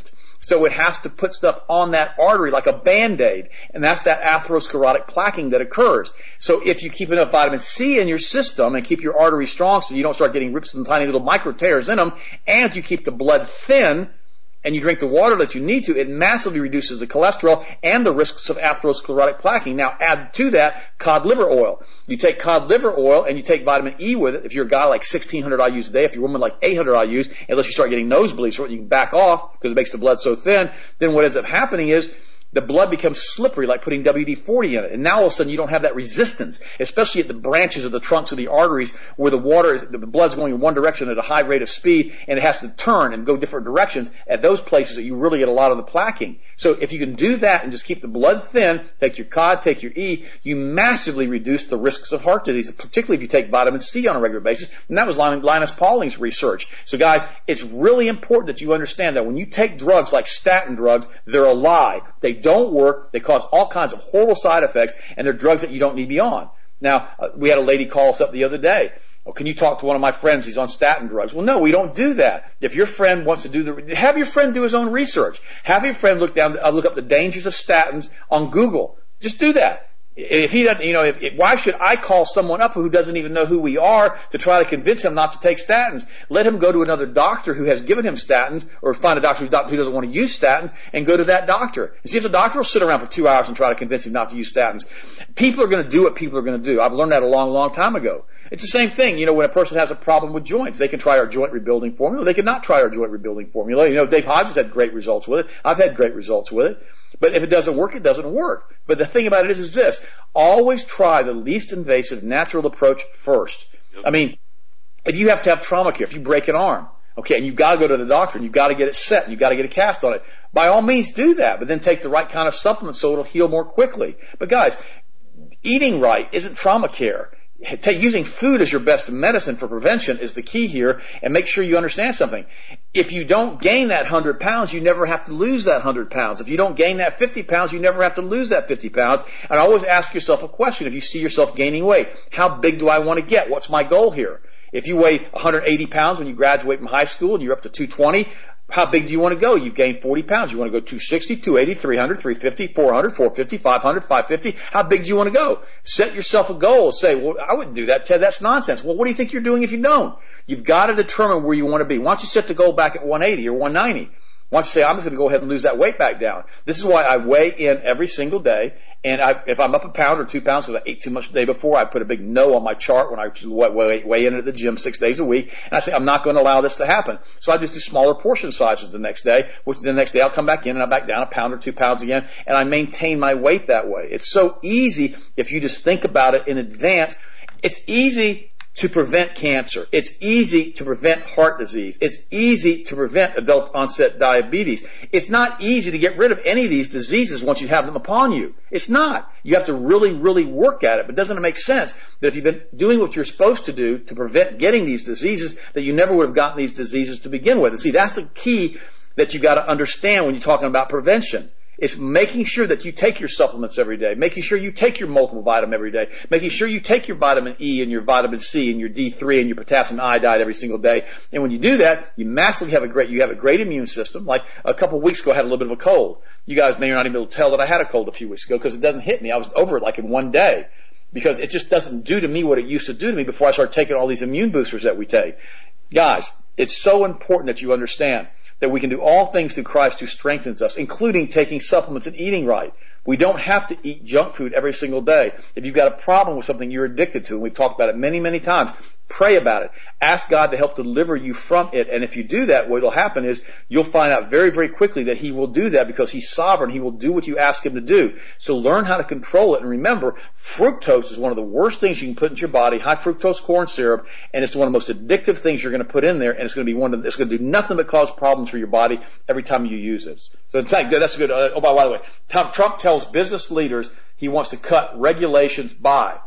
Speaker 2: So it has to put stuff on that artery like a Band-Aid, and that's that atherosclerotic plaquing that occurs. So if you keep enough vitamin C in your system and keep your arteries strong so you don't start getting rips and tiny little micro tears in them, and you keep the blood thin, and you drink the water that you need to, it massively reduces the cholesterol and the risks of atherosclerotic plaquing. Now add to that cod liver oil. You take cod liver oil and you take vitamin E with it. If you're a guy like 1,600 IUs a day, if you're a woman like 800 IUs, unless you start getting nosebleeds, so you can back off because it makes the blood so thin, then what ends up happening is the blood becomes slippery like putting WD-40 in it. And now all of a sudden you don't have that resistance, especially at the branches of the trunks of the arteries where the blood's going in one direction at a high rate of speed and it has to turn and go different directions. At those places that you really get a lot of the plaquing. So if you can do that and just keep the blood thin, take your cod, take your E, you massively reduce the risks of heart disease, particularly if you take vitamin C on a regular basis. And that was Linus Pauling's research. So guys, it's really important that you understand that when you take drugs like statin drugs, they're a lie. They don't work. They cause all kinds of horrible side effects, and they're drugs that you don't need to be on. Now, we had a lady call us up the other day. Oh, can you talk to one of my friends? He's on statin drugs. Well, no, we don't do that. If your friend wants to have your friend do his own research. Have your friend look up the dangers of statins on Google. Just do that. If he doesn't, why should I call someone up who doesn't even know who we are to try to convince him not to take statins? Let him go to another doctor who has given him statins, or find a doctor who doesn't want to use statins, and go to that doctor. And see if the doctor will sit around for 2 hours and try to convince him not to use statins. People are going to do what people are going to do. I've learned that a long, long time ago. It's the same thing, when a person has a problem with joints, they can try our joint rebuilding formula. They can not try our joint rebuilding formula. Dave Hodges had great results with it. I've had great results with it. But if it doesn't work, it doesn't work. But the thing about it is this. Always try the least invasive natural approach first. I mean, if you have to have trauma care, if you break an arm, okay, and you've got to go to the doctor and you've got to get it set, and you've got to get a cast on it, by all means do that, but then take the right kind of supplement so it'll heal more quickly. But guys, eating right isn't trauma care. Using food as your best medicine for prevention is the key here, and make sure you understand something. If you don't gain that 100 pounds, you never have to lose that 100 pounds. If you don't gain that 50 pounds, you never have to lose that 50 pounds. And always ask yourself a question if you see yourself gaining weight. How big do I want to get? What's my goal here? If you weigh 180 pounds when you graduate from high school and you're up to 220, how big do you want to go? You've gained 40 pounds. You want to go 260, 280, 300, 350, 400, 450, 500, 550. How big do you want to go? Set yourself a goal. Say, well, I wouldn't do that, Ted. That's nonsense. Well, what do you think you're doing if you don't? You've got to determine where you want to be. Why don't you set the goal back at 180 or 190? Why don't you say, I'm just going to go ahead and lose that weight back down? This is why I weigh in every single day. And if I'm up a pound or 2 pounds because I ate too much the day before, I put a big no on my chart when I weigh in at the gym 6 days a week. And I say, I'm not going to allow this to happen. So I just do smaller portion sizes the next day, which the next day I'll come back in and I'm back down a pound or 2 pounds again. And I maintain my weight that way. It's so easy if you just think about it in advance. It's easy to prevent cancer. It's easy to prevent heart disease. It's easy to prevent adult onset diabetes. It's not easy to get rid of any of these diseases once you have them upon you. It's not. You have to really, really work at it. But doesn't it make sense that if you've been doing what you're supposed to do to prevent getting these diseases, that you never would have gotten these diseases to begin with? And see, that's the key that you got to understand when you're talking about prevention. It's making sure that you take your supplements every day, making sure you take your multiple vitamin every day, making sure you take your vitamin E and your vitamin C and your D3 and your potassium iodide every single day. And when you do that, you massively have a great immune system. Like a couple of weeks ago, I had a little bit of a cold. You guys may not even be able to tell that I had a cold a few weeks ago because it doesn't hit me. I was over it like in one day because it just doesn't do to me what it used to do to me before I started taking all these immune boosters that we take. Guys, it's so important that you understand that we can do all things through Christ who strengthens us, including taking supplements and eating right. We don't have to eat junk food every single day. If you've got a problem with something you're addicted to, and we've talked about it many, many times, pray about it. Ask God to help deliver you from it. And if you do that, what will happen is you'll find out very, very quickly that He will do that because He's sovereign. He will do what you ask Him to do. So learn how to control it. And remember, fructose is one of the worst things you can put into your body, high fructose corn syrup, and it's one of the most addictive things you're going to put in there, and it's going to do nothing but cause problems for your body every time you use it. So that's good. Oh, by the way, Trump tells business leaders he wants to cut regulations by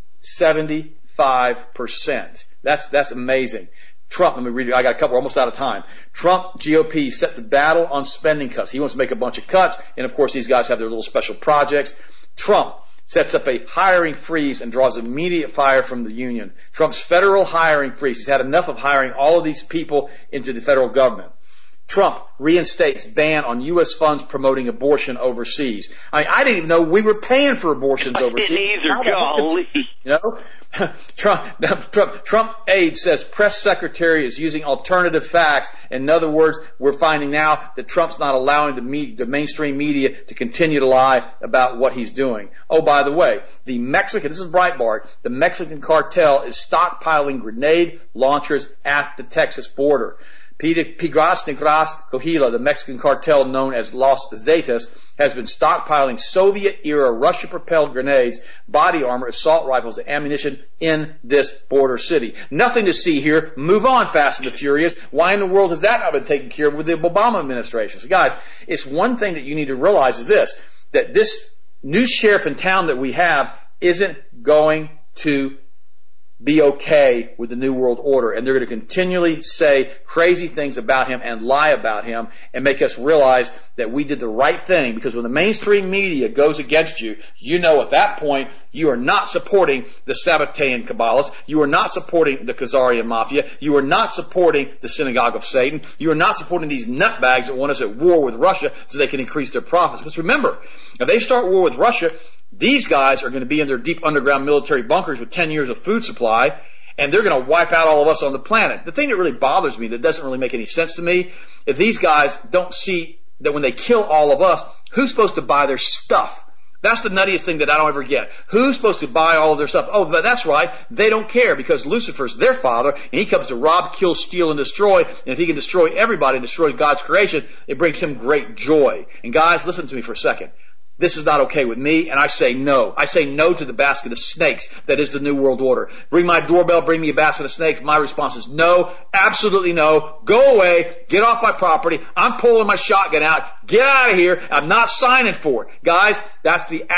Speaker 2: 75%. That's amazing. Trump, let me read you. I got a couple, we're almost out of time. Trump, GOP, set to battle on spending cuts. He wants to make a bunch of cuts, and of course these guys have their little special projects. Trump sets up a hiring freeze and draws immediate fire from the union. Trump's federal hiring freeze. He's had enough of hiring all of these people into the federal government. Trump reinstates ban on U.S. funds promoting abortion overseas. I didn't even know we were paying for abortions overseas.
Speaker 1: I didn't either, golly.
Speaker 2: You know? Trump aide says press secretary is using alternative facts. In other words, we're finding now that Trump's not allowing the mainstream media to continue to lie about what he's doing. Oh, by the way, this is Breitbart, the Mexican cartel is stockpiling grenade launchers at the Texas border. Pigras Negras Cojila, the Mexican cartel known as Los Zetas, has been stockpiling Soviet-era Russia-propelled grenades, body armor, assault rifles, and ammunition in this border city. Nothing to see here. Move on, Fast and the Furious. Why in the world has that not been taken care of with the Obama administration? So guys, it's one thing that you need to realize is this, that this new sheriff in town that we have isn't going to be okay with the New World Order, and they're going to continually say crazy things about him and lie about him and make us realize that we did the right thing, because when the mainstream media goes against you, you know at that point you are not supporting the Sabbatean Kabbalists, you are not supporting the Khazarian Mafia, you are not supporting the Synagogue of Satan, you are not supporting these nutbags that want us at war with Russia so they can increase their profits. Because remember, if they start war with Russia, these guys are going to be in their deep underground military bunkers with 10 years of food supply, and they're going to wipe out all of us on the planet. The thing that really bothers me, that doesn't really make any sense to me, if these guys don't see that when they kill all of us, who's supposed to buy their stuff? That's the nuttiest thing that I don't ever get. Who's supposed to buy all of their stuff? Oh, but that's right. They don't care, because Lucifer's their father, and he comes to rob, kill, steal, and destroy. And if he can destroy everybody and destroy God's creation, it brings him great joy. And guys, listen to me for a second. This is not okay with me, and I say no. I say no to the basket of snakes that is the New World Order. Bring my doorbell, bring me a basket of snakes. My response is no, absolutely no. Go away, get off my property. I'm pulling my shotgun out. Get out of here. I'm not signing for it. Guys, that's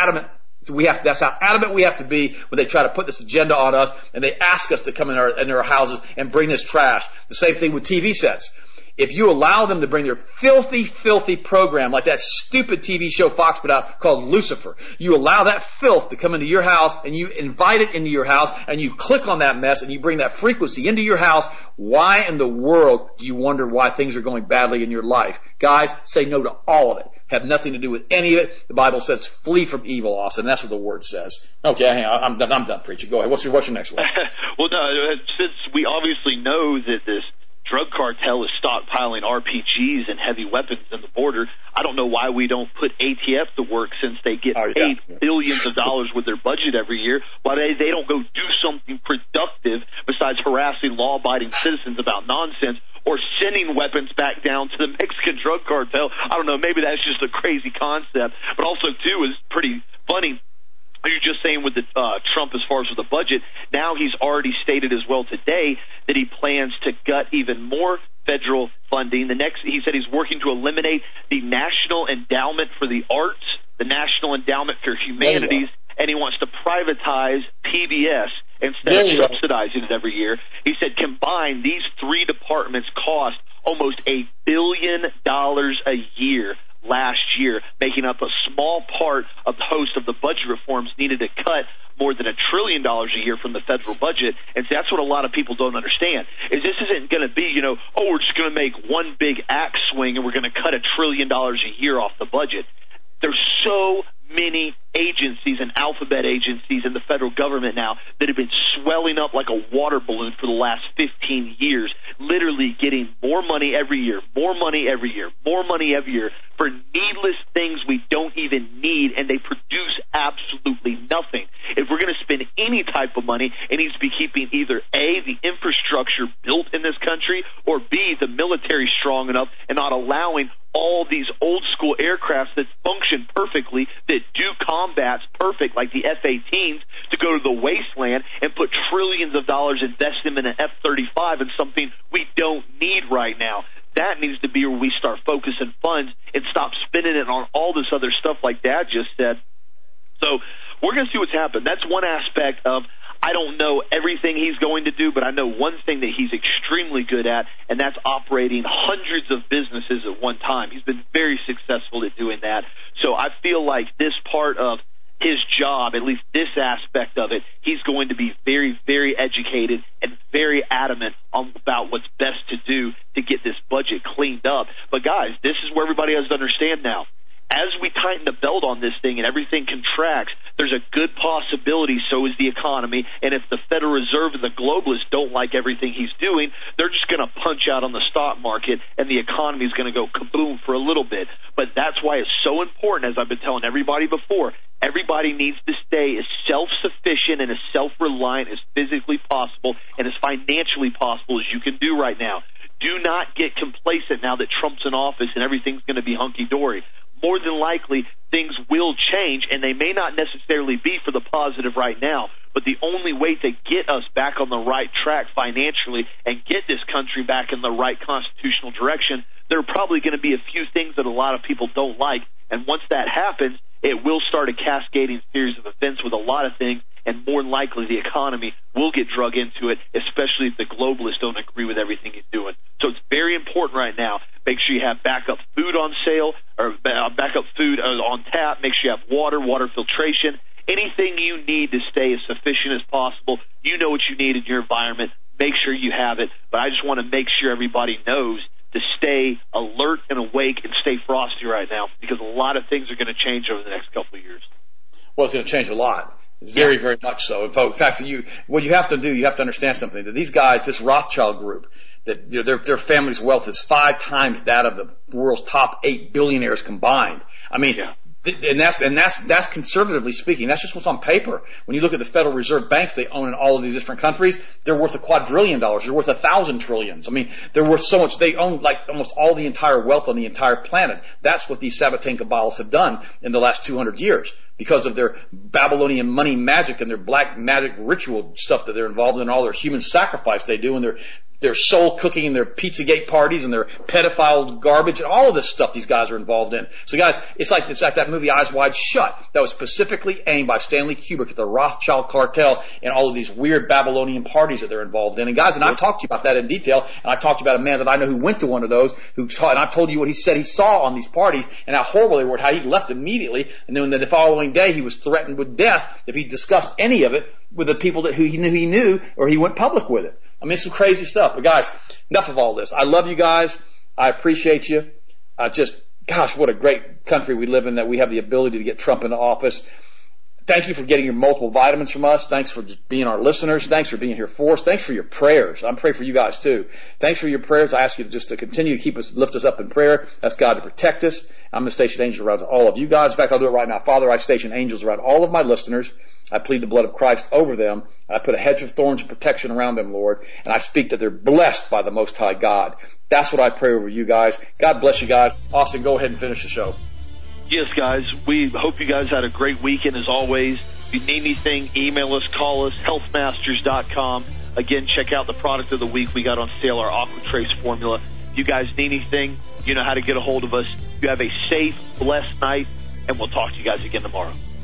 Speaker 2: how adamant we have to be when they try to put this agenda on us, and they ask us to come in our houses and bring this trash. The same thing with TV sets. If you allow them to bring their filthy, filthy program, like that stupid TV show Fox put out called Lucifer, you allow that filth to come into your house, and you invite it into your house, and you click on that mess, and you bring that frequency into your house, why in the world do you wonder why things are going badly in your life? Guys, say no to all of it. Have nothing to do with any of it. The Bible says flee from evil, Austin. That's what the Word says. Okay, I'm done preaching. Go ahead. What's your next one?
Speaker 1: Well, no, since we obviously know that this drug cartel is stockpiling RPGs and heavy weapons in the border, I don't know why we don't put ATF to work, since they get paid billions of dollars with their budget every year. Why they don't go do something productive besides harassing law-abiding citizens about nonsense, or sending weapons back down to the Mexican drug cartel? I don't know, maybe that's just a crazy concept. But also, too, is pretty funny. You're just saying with the Trump as far as with the budget, now he's already stated as well today that he plans to gut even more federal funding. He said he's working to eliminate the National Endowment for the Arts, the National Endowment for Humanities, and he wants to privatize PBS instead of subsidizing it every year. He said combined, these three departments cost almost $1 billion a year last year, making up a small part of the host of the budget reforms needed to cut more than $1 trillion a year from the federal budget. And so that's what a lot of people don't understand, is this isn't going to be, we're just going to make one big axe swing and we're going to cut $1 trillion a year off the budget. There's so many agencies and alphabet agencies in the federal government now that have been swelling up like a water balloon for the last 15 years, literally getting more money every year, more money every year, more money every year for needless things we don't even need, and they produce absolutely nothing. If we're going to spend any type of money, it needs to be keeping either A, the infrastructure built in this country, or B, the military strong enough and not allowing all these old school aircrafts that function perfectly, that do combats perfect, like the F-18s, to go to the wasteland and put trillions of dollars, invest them in an F-35 and something we don't need right now. That needs to be where we start focusing funds and stop spending it on all this other stuff like Dad just said. So we're going to see what's happened. That's one aspect of, I don't know everything he's going to do, but I know one thing that he's extremely good at, and that's operating hundreds of businesses at one time. He's been very successful at doing that. So I feel like this part of his job, at least this aspect of it, he's going to be very, very educated and very adamant about what's best to do to get this budget cleaned up. But, guys, this is where everybody has to understand now. As we tighten the belt on this thing and everything contracts, there's a good possibility so is the economy. And if the Federal Reserve and the globalists don't like everything he's doing, they're just going to punch out on the stock market and the economy is going to go kaboom for a little bit. But that's why it's so important, as I've been telling everybody before, everybody needs to stay as self-sufficient and as self-reliant as physically possible and as financially possible as you can do right now. Do not get complacent now that Trump's in office and everything's going to be hunky-dory. More than likely, things will change, and they may not necessarily be for the positive right now, but the only way to get us back on the right track financially and get this country back in the right constitutional direction, there are probably going to be a few things that a lot of people don't like, and once that happens, it will start a cascading series of events with a lot of things, and more than likely the economy will get drug into it, especially if the globalists don't agree with everything he's doing. So it's very important right now. Make sure you have backup food on sale or backup food on tap. Make sure you have water filtration, anything you need to stay as sufficient as possible. You know what you need in your environment. Make sure you have it. But I just want to make sure everybody knows to stay alert and awake and stay frosty right now because a lot of things are going to change over the next couple of years.
Speaker 2: Well, it's going to change a lot. Very, very much so. In fact, what you have to do, you have to understand something. That these guys, this Rothschild group, that their family's wealth is 5 times that of the world's top 8 billionaires combined. I mean, and that's conservatively speaking. That's just what's on paper. When you look at the Federal Reserve banks they own in all of these different countries, they're worth $1 quadrillion. They're worth 1,000 trillions. I mean, they're worth so much. They own like almost all the entire wealth on the entire planet. That's what these Sabbatean Kabbalists have done in the last 200 years. Because of their Babylonian money magic and their black magic ritual stuff that they're involved in, and all their human sacrifice they do, and their soul cooking and their Pizzagate parties and their pedophile garbage and all of this stuff these guys are involved in. So guys, it's like that movie Eyes Wide Shut that was specifically aimed by Stanley Kubrick at the Rothschild cartel and all of these weird Babylonian parties that they're involved in. And guys, and I've talked to you about that in detail, and I've talked to you about a man that I know who went to one of those, and I've told you what he said he saw on these parties and how horrible they were, how he left immediately, and then the following day he was threatened with death if he discussed any of it with the people who he knew or he went public with it. I mean, it's some crazy stuff. But guys, enough of all this. I love you guys. I appreciate you. Gosh, what a great country we live in that we have the ability to get Trump into office. Thank you for getting your multiple vitamins from us. Thanks for just being our listeners. Thanks for being here for us. Thanks for your prayers. I'm praying for you guys too. Thanks for your prayers. I ask you to continue to lift us up in prayer. Ask God to protect us. I'm going to station angels around all of you guys. In fact, I'll do it right now. Father, I station angels around all of my listeners. I plead the blood of Christ over them. I put a hedge of thorns and protection around them, Lord. And I speak that they're blessed by the Most High God. That's what I pray over you guys. God bless you guys. Austin, go ahead and finish the show.
Speaker 1: Yes, guys. We hope you guys had a great weekend as always. If you need anything, email us, call us, healthmasters.com. Again, check out the product of the week. We got on sale our AquaTrace formula. If you guys need anything, you know how to get a hold of us. You have a safe, blessed night, and we'll talk to you guys again tomorrow.